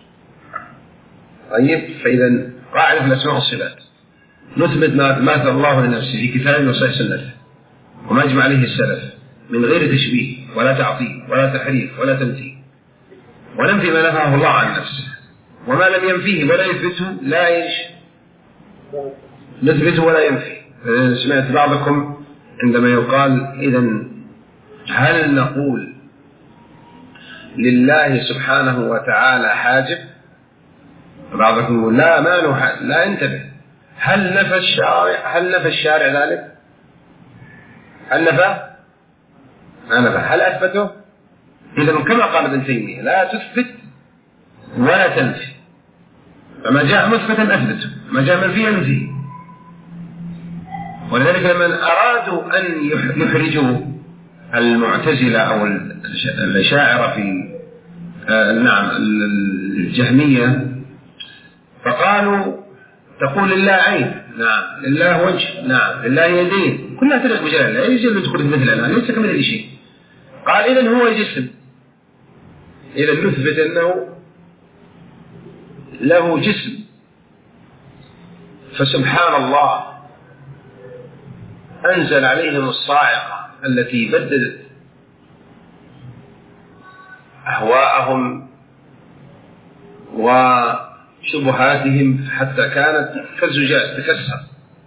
طيب، فإذا راعي في الأسماء والصفات نثبت ما ماثل الله لنفسه في كتابه وصحيح سنته وما أجمع عليه السلف من غير تشبيه ولا تعطيل ولا تحريف ولا تمثيل، وننفي ما نفاه الله عن نفسه، وما لم ينفيه ولا يثبته لا يش نثبته ولا ينفيه. سمعت بعضكم عندما يقال إذن هل نقول لله سبحانه وتعالى حاجب؟ بعضكم يقول لا ما له، لا انتبه. هل نفى الشارع هل نفى الشارع ذلك؟ هل نفى؟ ما نفى. هل أثبته؟ إذن كما قال ابن تيمية لا تثبت ولا تنفي، فما جاء مثبتا أثبته، ما جاء منفيا نفيه. ولذلك لما أرادوا أن يحرجوا المعتزلة أو الأشاعرة في آه نعم الجهمية، فقالوا تقول لله عين، نعم، لله وجه، نعم، لله يدين، كلها تليق بجلاله، لا يجوز تدخل في مثل الآن، ليس كمثله شيء. قال إذن هو جسم، إذا نثبت أنه له جسم. فسبحان الله أنزل عليهم الصاعقة التي بددت أهواءهم وشبهاتهم حتى كانت كالزجاج تكسر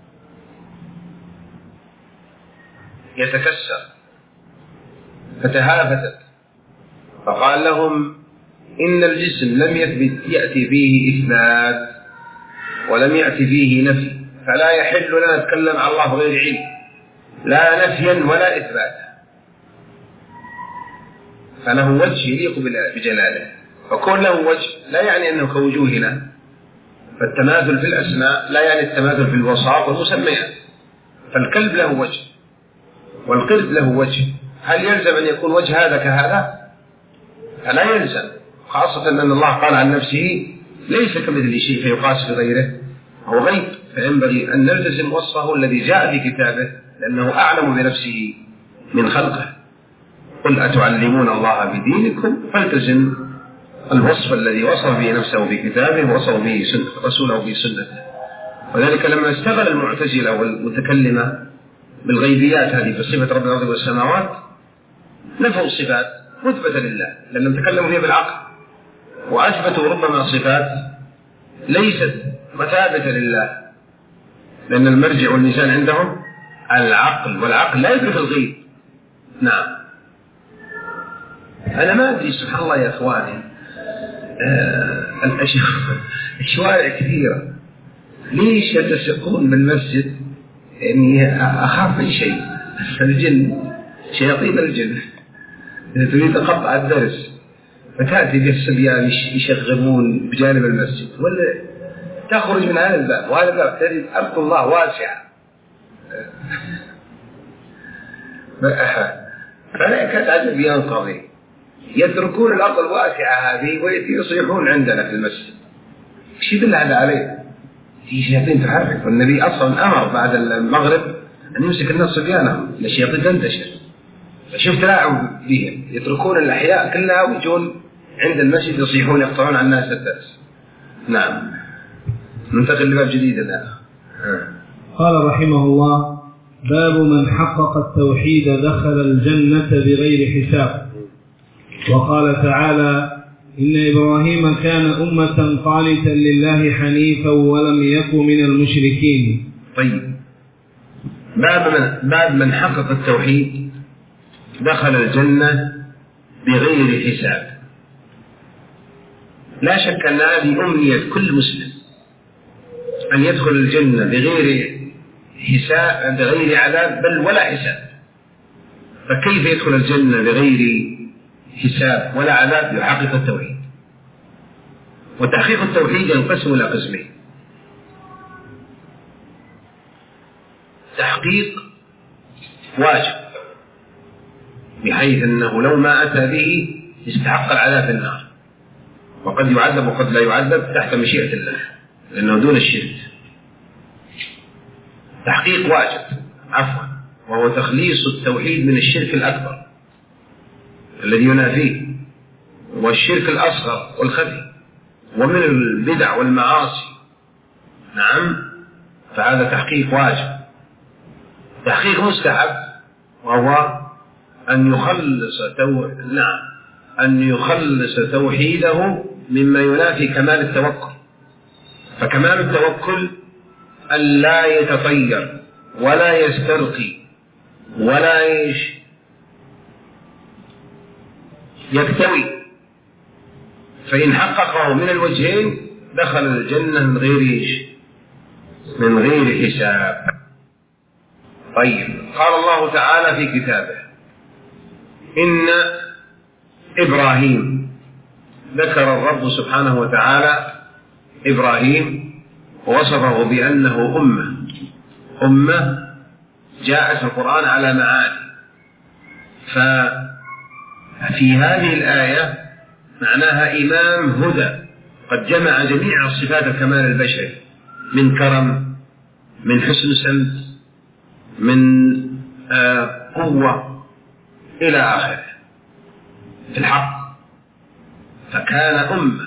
يتكسر فتهافتت. فقال لهم إن الجسم لم يثبت يأتي فيه إثبات ولم يأتي فيه نفي، فلا يحل لنا نتكلم عن الله بغير علم، لا نفيا ولا إثباتا، فله وجه يليق بجلاله. فكون له وجه لا يعني أنه كوجوهنا، فالتماثل في الأسماء لا يعني التماثل في الوصاف والمسميات. فالكلب له وجه والقرد له وجه، هل يلزم أن يكون وجه هذا كهذا؟ فلا يلزم، خاصة أن الله قال عن نفسه ليس كمثله شيء فيقاس بغيره، هو غيب، فينبغي أن نلتزم وصفه الذي جاء في كتابه لأنه أعلم بنفسه من خلقه. قل أتعلمون الله بدينكم، فالتزم الوصف الذي وصف به نفسه في كتابه ووصف به سنة رسوله في سنته. وذلك لما استغل المعتزلة والمتكلمة بالغيبيات هذه في صفة رب الأرض والسماوات نفوا الصفات مثبتة لله، لأنهم تكلموا فيها بالعقل وأثبتوا ربما صفات ليست مثابة لله، لأن المرجع والميزان عندهم العقل، والعقل لا يدرك الغيب. نعم. أنا ما أدري سبحان الله يا أخواني، آه الشوارع كثيرة، ليش يتسقون بالمسجد؟ إني أخاف من شيء، الجن، شياطين الجن تريد تقطع الدرس فتأتي بالصبيان يشغلون بجانب المسجد، ولا تخرج من هذا الباب وهذا الباب تجد أرض الله واسعة. فلا يكاد عجب ينقضي، يتركون الأرض الواسعة هذه ويصيحون عندنا في المسجد. ايش يدل هذا عليه؟ في شياطين تحرك، والنبي أصلا أمر بعد المغرب أن يمسك الناس صبيانهم للشياطين تنتشر. فشوف تلاعب بهم، يتركون الأحياء كلها ويجون عند المسجد يصيحون يقطعون عن الناس الدرس. نعم. ننتقل لباب جديد الآن. قال رحمه الله: باب من حقق التوحيد دخل الجنة بغير حساب. وقال تعالى: إن إبراهيم كان أمة قانتا لله حنيفا ولم يكن من المشركين. طيب، باب من, باب من حقق التوحيد دخل الجنة بغير حساب. لا شك أن هذه أمنية كل مسلم، أن يدخل الجنة بغير حساب بغير عذاب بل ولا حساب. فكيف يدخل الجنة بغير حساب ولا عذاب؟ يحقق التوحيد. وتحقيق التوحيد ينقسم إلى قسمين: تحقيق واجب بحيث أنه لو ما أتى به يستحق العذاب في النار، وقد يعذب وقد لا يعذب تحت مشيئة الله لأنه دون الشرك. تحقيق واجب عفوا وهو تخليص التوحيد من الشرك الأكبر الذي ينافيه، والشرك الأصغر والخفي، ومن البدع والمعاصي. نعم، فهذا تحقيق واجب. تحقيق مستحب وهو أن يخلص تو... نعم أن يخلص توحيده مما ينافي كمال التوكل. فكمال التوكل أن لا يتطير ولا يسترقي ولا يش يكتوي، فإن حققه من الوجهين دخل الجنة من غير من غير حساب. طيب، قال الله تعالى في كتابه: إن إبراهيم، ذكر الرب سبحانه وتعالى إبراهيم ووصفه بأنه أمة أمة جاءت القرآن على معاني. ففي هذه الآية معناها إمام هدى قد جمع جميع صفات الكمال البشري من كرم، من حسن سمت، من آه قوة إلى آخره في الحق. فكان أمة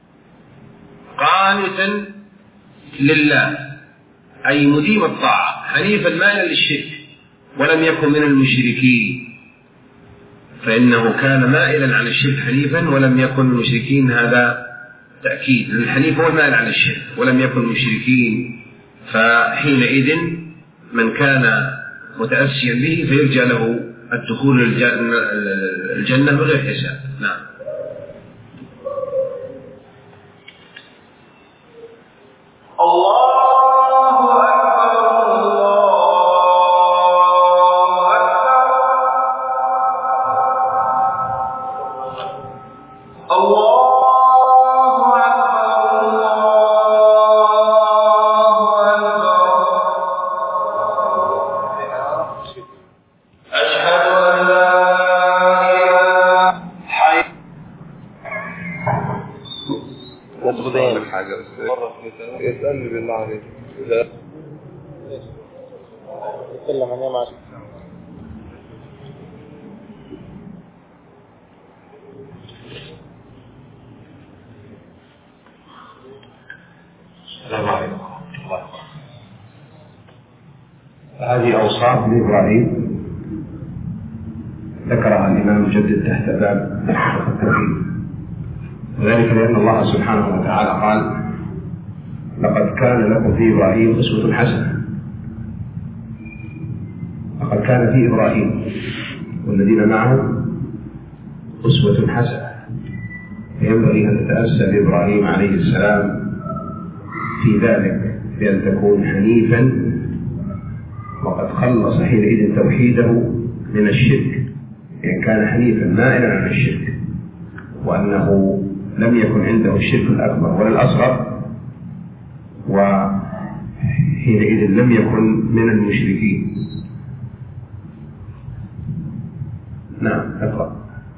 قانتا لله أي مديم الطاعة، حنيفا مائلا للشرك، ولم يكن من المشركين، فإنه كان مائلا عن الشرك حنيفا ولم يكن من المشركين. هذا تأكيد، الحنيف هو المائل عن الشرك ولم يكن مشركين. فحينئذ من كان متأسيا به فيرجى له الدخول الجنة بغير حساب. نعم. الله يسألني بالله عليك يتكلم عن يوم عشر. السلام عليكم ورحمة الله وبركاته. هذه أوصاف لإبراهيم ذكرها الإمام الجدد تحت باب التوحيد، وذلك لأن الله سبحانه وتعالى قال: لقد كان لكم في إبراهيم أسوة حسنة. لقد كان في إبراهيم والذين معه أسوة حسنة، فينبغي أن تتأسى بإبراهيم عليه السلام في ذلك، بأن تكون حنيفا وقد خلص حينئذ توحيده من الشرك، يعني كان حنيفا مائلا عن الشرك، وأنه لم يكن عنده الشرك الأكبر ولا الأصغر، وحينئذ لم يكن من المشركين. نعم، اقرأ.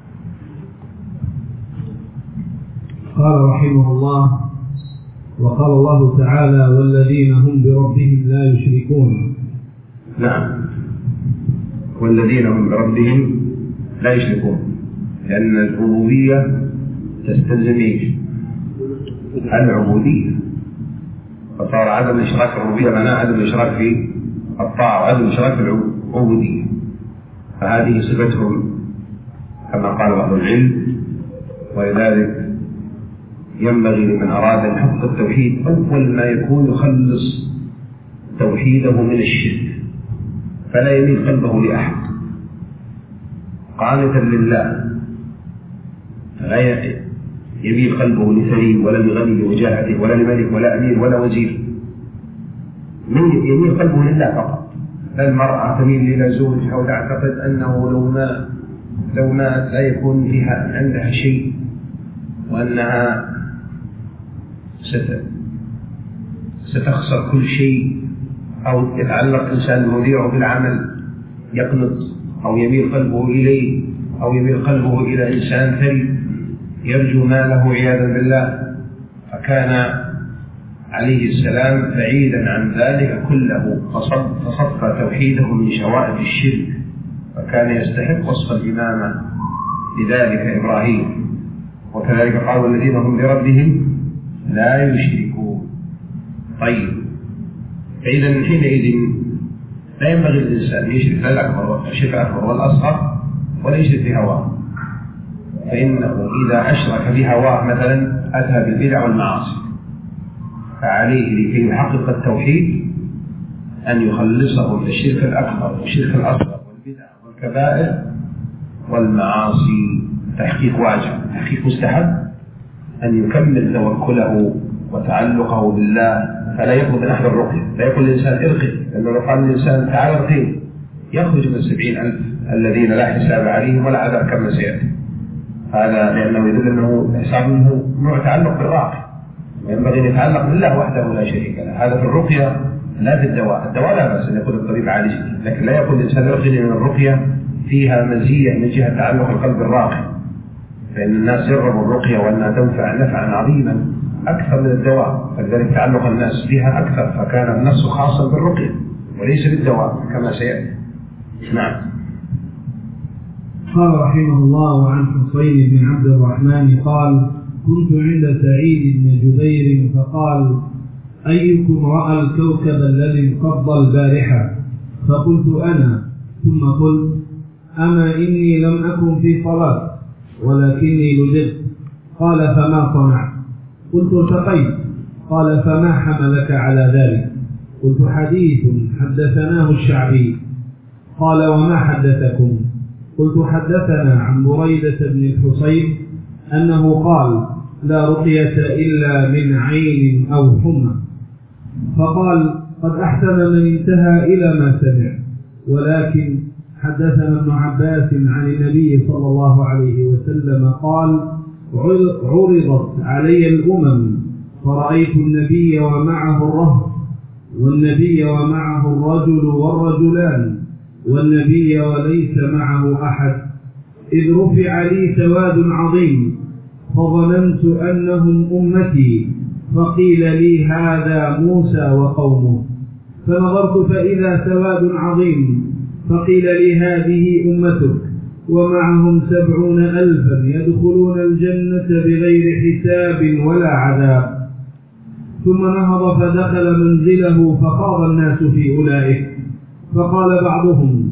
قال رحمه الله: وقال الله تعالى: والذين هم بربهم لا يشركون. نعم، والذين هم بربهم لا يشركون، لأن الربوبية تستلزم العبودية، فصار عدم الإشراك الربوبية معناه عدم الإشراك في الطاعة وعدم الإشراك في العبودية. فهذه صفتهم كما قال أهل العلم، ولذلك ينبغي لمن أراد أن يحقق التوحيد أول ما يكون يخلص توحيده من الشرك، فلا يميل قلبه لأحد، قانتا لله لا يميل قلبه لثري ولا لغني وجاهده ولا لملك ولا أمير ولا وزير، يميل قلبه لله فقط. المرأة تميل إلى زوجها وتعتقد أنه لو ما لو مات لا يكون فيها عندها شيء، وأنها ستخسر كل شيء، أو يتعلق إنسان مذيع بالعمل يقنط أو يميل قلبه إليه، أو يميل قلبه إلى إنسان ثري يرجو ماله عياذا بالله. فكان عليه السلام بعيدا عن ذلك كله، فصف توحيده من شوائب الشرك، فكان يستحق وصف الإمامة لذلك إبراهيم. وكذلك قال والذين هم بربهم لا يشركون. طيب، فإذا حينئذ لا ينبغي الإنسان يشرك لا الأكبر الشرك الأكبر والأصغر ولا يشرك بهواه، فإنه إذا أشرك بهواه مثلا أتى بالبدع والمعاصي، فعليه لكي يحقق التوحيد أن يخلصه من الشرك الأكبر والشرك الأصغر والبدع والكبائر والمعاصي. تحقيق واجب، تحقيق مستحب، أن يكمل توكله وتعلقه بالله، فلا يطلب من أحد الرقية، لا يقول الإنسان ارقي، لأنه لو قال الإنسان تعال ارقي يخرج من السبعين ألف الذين لا حساب عليهم ولا عذاب كما سيأتي. هذا لأنه يدل أنه حساب منه نوع تعلق بالراقي، وينبغي أن يتعلق بالله وحده لا شريك له. هذا في الرقية لا في الدواء. الدواء لا بأس أن يكون الطبيب عالج، لكن لا يقول الإنسان ارقي، من الرقية فيها مزية من جهة تعلق القلب الراقي، فإن الناس جربوا الرقية وأنها تنفع نفعا عظيما أكثر من الدواء، فلذلك تعلق الناس بها أكثر، فكان النص خاصا بالرقية وليس بالدواء كما سيأتي. نعم. قال رحمه الله عن حسين بن عبد الرحمن قال: كنت عند سعيد بن جبير فقال: أيكم رأى الكوكب الذي انقض البارحة؟ فقلت أنا، ثم قلت: أما إني لم أكن في صلاة ولكني لجدت. قال: فما صنعت؟ قلت: التقيت. قال: فما حملك على ذلك؟ قلت: حديث حدثناه الشعبي. قال: وما حدثكم؟ قلت: حدثنا عن بريدة بن الحصيب أنه قال: لا رقية إلا من عين أو حمى. فقال: قد أحسن من انتهى إلى ما سمع، ولكن حدثنا ابن عباس عن النبي صلى الله عليه وسلم قال: عرضت علي الأمم فرأيت النبي ومعه الرهط، والنبي ومعه الرجل والرجلان، والنبي وليس معه أحد، إذ رفع لي سواد عظيم فظننت أنهم أمتي، فقيل لي: هذا موسى وقومه. فنظرت فإذا سواد عظيم، فقيل لي: هذه أمتك ومعهم سبعون ألفا يدخلون الجنة بغير حساب ولا عذاب. ثم نهض فدخل منزله فخاض الناس في أولئك، فقال بعضهم: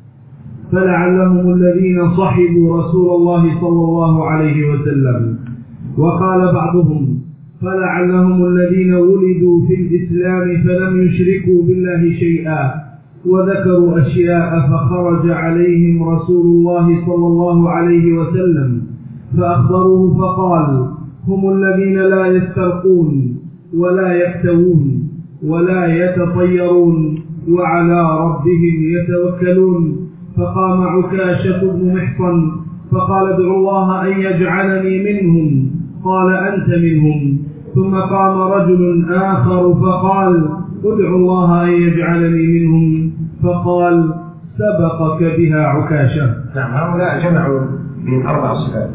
فلعلهم الذين صحبوا رسول الله صلى الله عليه وسلم. وقال بعضهم: فلعلهم الذين ولدوا في الإسلام فلم يشركوا بالله شيئا. وذكروا أشياء، فخرج عليهم رسول الله صلى الله عليه وسلم فأخبروه فقال: هم الذين لا يسترقون ولا يكتوون ولا يتطيرون وعلى ربهم يتوكلون. فقام عكاشة بن محصن فقال: ادعوا الله أن يجعلني منهم. قال: أنت منهم. ثم قام رجل آخر فقال: ادعوا الله أن يجعلني منهم. فقال: سبقك بها عكاشة. نعم، هؤلاء جمعوا بين أربع صفات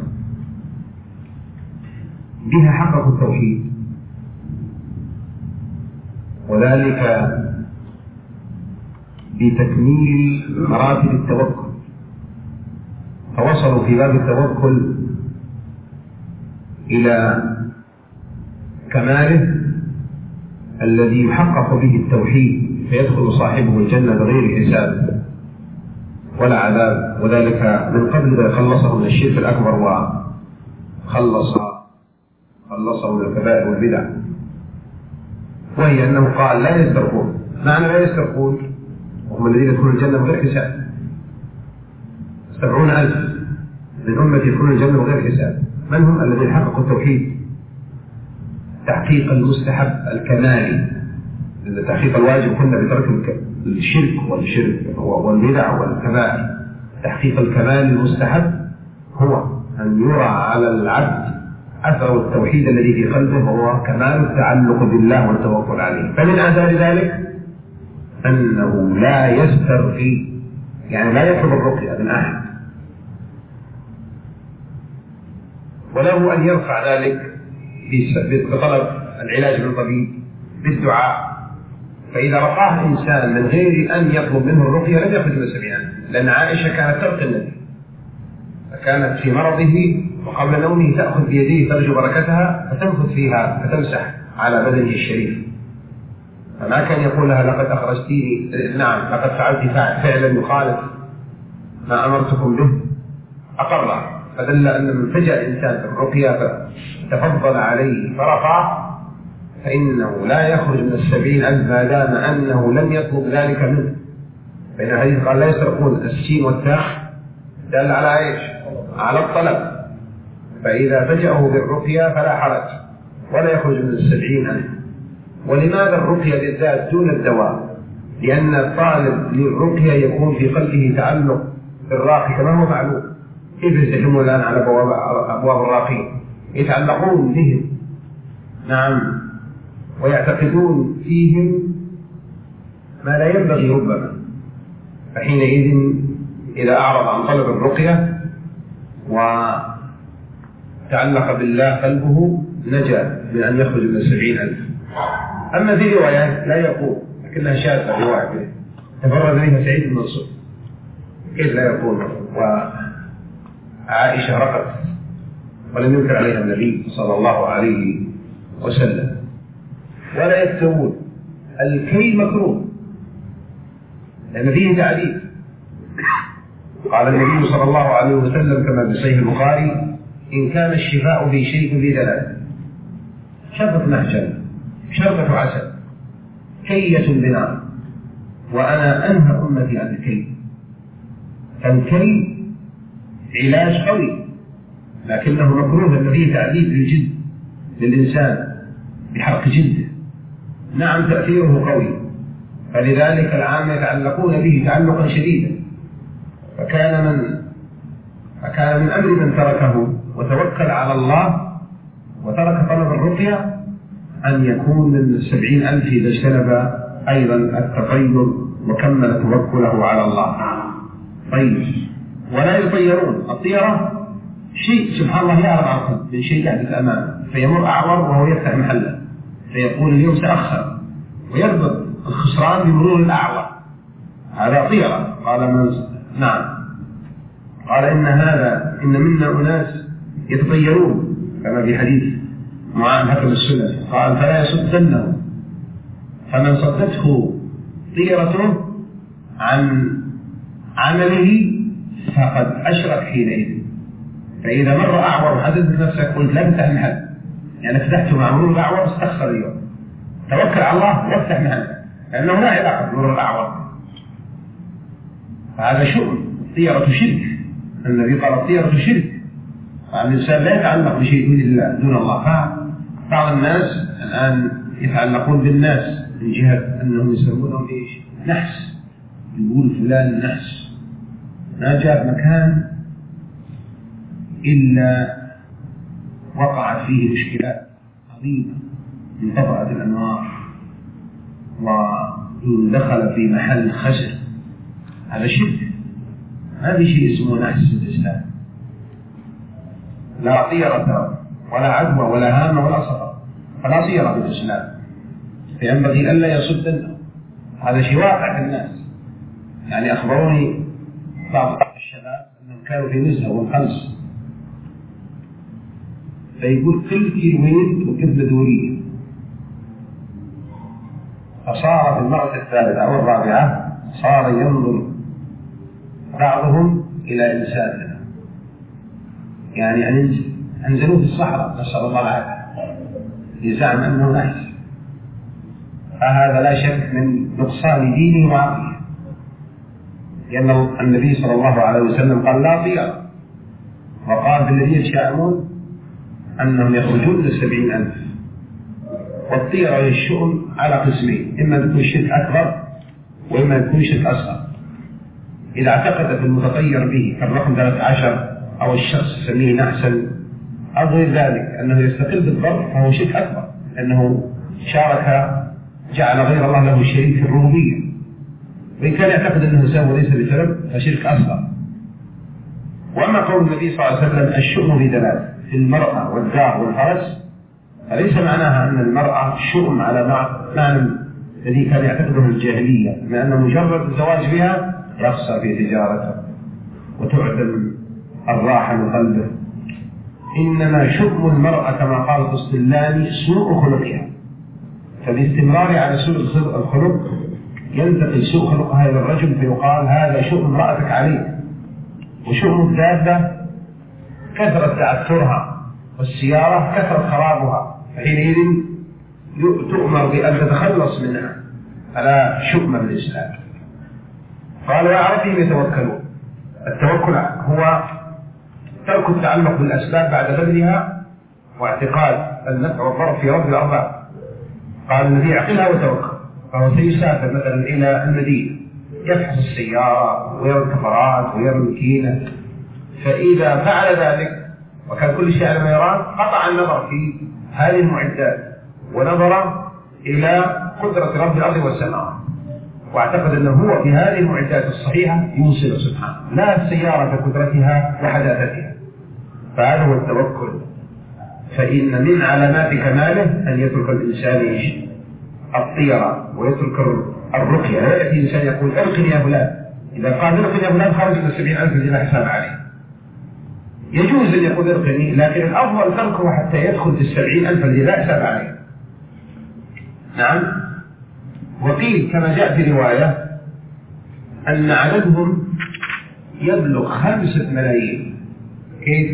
بها حققوا التوحيد، وذلك بتكميل مراتب التوكل، فوصلوا في باب التوكل إلى كماله الذي يحقق به التوحيد، فيدخل صاحبه الجنة بغير حساب ولا عذاب، وذلك من قبل ما خلصه من الشرك الأكبر وخلص خلصه من الكبائر والبدع، وهي أنه قال: لا يسترقون. معنى لا يسترقون وهم الذين يدخلون الجنة بغير حساب، سبعون ألف من أمة يدخلون الجنة بغير حساب. من هم الذين حققوا التوحيد تحقيق المستحب الكمالي؟ لأن تحقيق الواجب كنا بترك الشرك والشرك والبدع والكبائر. تحقيق الكمال المستحب هو أن يرى على العبد أثر التوحيد الذي في قلبه، وهو كمال التعلق بالله والتوكل عليه. فمن آثار ذلك أنه لا يسترقي، يعني لا يطلب الرقية من أحد، وله أن يرفع ذلك بطلب العلاج من طبيب بالدعاء. فإذا رقاه إنسان من غير أن يطلب منه الرقية لم يخرج من السبعين، لأن عائشة كانت ترقي النبي، فكانت في مرضه وقبل نومه تأخذ بيديه ترجو بركتها فتنفث فيها فتمسح على بدنه الشريف، فما كان يقول لها لقد أخرجتيني، نعم لقد فعلت فعلا يخالف ما أمرتكم به، أقر. فدل أن من فجأ الإنسان بالرقية فتفضل عليه فرفع فإنه لا يخرج من السبعين ألف ما دام أنه لم يطلب ذلك منه. فإن الحديث قال لا يسرقون السين والتاء دل على ايش؟ على الطلب. فإذا فجأه بالرقية فلا حرج ولا يخرج من السبعين ألف. ولماذا الرقية بالذات دون الدواء؟ لأن الطالب للرقية يكون في قلبه تعلق بالراقي كما هو معلوم. كيف يزحمون الآن على أبواب الراقين؟ يتعلقون بهم، نعم، ويعتقدون فيهم ما لا ينبغي ربما. فحينئذ إذا أعرض عن طلب الرقية وتعلق بالله قلبه نجا من أن يخرج من السبعين ألف. أما في روايات لا يقول لكنها شاذة رواية تفرد بها سعيد بن منصور، كيف لا يقول؟ وعائشة رقت ولم ينكر عليها النبي صلى الله عليه وسلم. ولا يكتبون الكي مكروه لأن فيه تعديل. قال النبي صلى الله عليه وسلم كما في صحيح البخاري: إن كان الشفاء في شيء في ثلاث: شربة محجن، شربة عسل، كية بنار، وأنا أنهى أمتي عن الكي. فالكي علاج قوي لكنه مكروه لأن فيه تعذيب للجلد للإنسان بحرق جلده، نعم تأثيره قوي، فلذلك العامة يتعلقون به تعلقا شديدا. فكان من فكان من أمر من تركه وتوكل على الله وترك طلب الرقية أن يكون من السبعين ألف إذا اجتنب أيضا التطير وكمل توكله على الله. طيب، ولا يطيرون. الطيرة شيء سبحان الله يعرض عن القلب من شيء يحدث أمامه فيمر أعور وهو يفتح محله فيقول اليوم سأخسر ويربط الخسران بمرور الأعور، هذا طيرة. قال من نعم قال إن هذا إن منا أناس يتطيرون كما في حديث معاذ حكم السنة قال: فلا يصدنه، فمن صدته طيرته عن عمله فقد أشرك حينئذ. فإذا مر أعور وحدثت نفسك قلت لا تفتح محل، يعني فتحته مع مرور الأعور استخسر اليوم، توكل على الله وافتح محل لأنه لا علاقة بمرور الأعور. فهذا شؤم، الطيرة شرك. النبي قال الطيرة شرك، الإنسان لا يتعلق بشيء دون الله دون الله. بعض الناس الآن يتعلقون بالناس من جهة أنهم يسمونهم إيش؟ نحس. يقول فلان نحس، ما جاء مكان إلا وقعت فيه مشكلات عظيمة، انطفأت الأنوار ودخل في محل خسر. هذا شرك، هذا شيء اسمه نحس في الإسلام. لا طيرة ولا عدوى ولا هامة ولا صفر، فلا طيرة في الإسلام، فينبغي ألا يصدن. هذا شيء واقع في الناس. يعني أخبروني بعض الشباب أنهم كانوا في نزهة والخمس، فيقول كل كيلوين وكبلة دورية، فصار في المرة الثالثة أو الرابعة صار ينظر بعضهم إلى إنسان، يعني أن أنزلوه في الصحراء نسأل الله العافية، يزعم أنه نحس. فهذا لا شك من نقصان دينه وعقله، لأن النبي صلى الله عليه وسلم قال لا طيرة، وقال بالذين يتشائمون أنهم يخرجون من السبعين ألف. والطيرة للشؤم على قسمين، إما يكون شرك أكبر وإما يكون شرك أصغر. إذا اعتقد في المتطير به كالرقم ثلاثة عشر أو الشخص يسميه نحسا أو غير ذلك أنه يستقل بالضر فهو شرك أكبر، لأنه شارك جعل غير الله له شريك في الربوبية. وإن كان يعتقد أنه سوى ليس بسبب فشرك أصغر. وأما قول النبي صلى الله عليه وسلم الشؤم في ثلاث، في المرأة والدار والفرس، فليس معناها أن المرأة شؤم على معنى الذي كان يعتقده الجاهلية، من أن مجرد الزواج بها يخسر في تجارته وتعدم الراحة من قلبه. إنما شؤم المرأة كما قال القسطلاني سوء خلقها، فالاستمرار على سوء الخلق ينتقل سوء خلقها إلى الرجل فيقال هذا شؤم امرأتك عليه. وشؤم الدابة كثرة تعثرها، والسيارة كثرة خرابها، فحينئذ تؤمر بأن تتخلص منها، فلا شؤم بالإسلام. قال وعلى فيهم يتوكلون. التوكل هو ترك التعلق بالأسباب بعد بذلها واعتقاد النفع والضر في رب الأرباب. قال الذي يعقلها وتوكل، فهو سيسافر مثلا إلى المدينة يفحص السيارة ويرى الكفرات ويرى الماكينة، فإذا فعل ذلك وكان كل شيء على ما يراه قطع النظر في هذه المعدات ونظر إلى قدرة رب الأرض والسماء، واعتقد أنه هو في هذه المعدات الصحيحة يوصل سبحانه، لا السيارة بقدرتها وحداثتها. فهذا هو التوكل. فإن من علامات كماله أن يترك الإنسان الطيرة ويترك الرقية. لا يأتي إنسان يقول ارقني يا فلان، إذا قال ارقني يا فلان خرج من السبعين ألف الذين حساب عليه. يجوز أن يقول ارقني، لكن الأفضل تركه حتى يدخل في السبعين ألف الذين لا حساب عليه. نعم. وقيل كما جاء في رواية أن عددهم يبلغ خمسة ملايين. كيف؟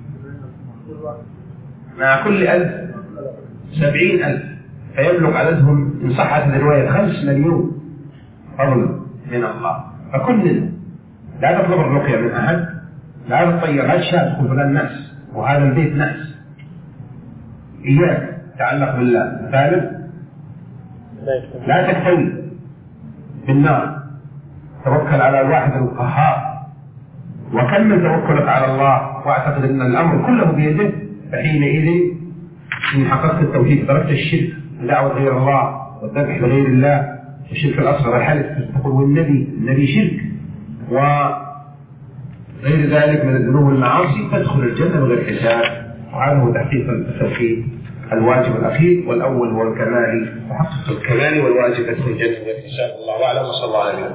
مع كل ألف سبعين ألف، فيبلغ عددهم إن صحت الرواية خمس مليون فضل من الله. فكل لا تطلب الرقية من أحد، لا تطير هذا الشاب تقول فلان نحس وهذا البيت نحس، إياك تعلق بالله. ثالث لا تكتوي بالنار، توكل على الواحد القهار، وكمل توكلك على الله واعتقد أن الأمر كله بيده، فحينئذ إن حققت التوحيد تركت الشرك دعوة غير الله والذبح لغير الله والشرك الأصغر الحلف تقول والنبي النبي شرك وغير ذلك من الذنوب والمعاصي، تدخل الجنة بغير حساب. وهذا هو تحقيق التوحيد الواجب الأخير، والأول هو الكمال، تحقق الكمال والواجب في الجنة بغير حساب. الله أعلم وصلى الله عليه وسلم.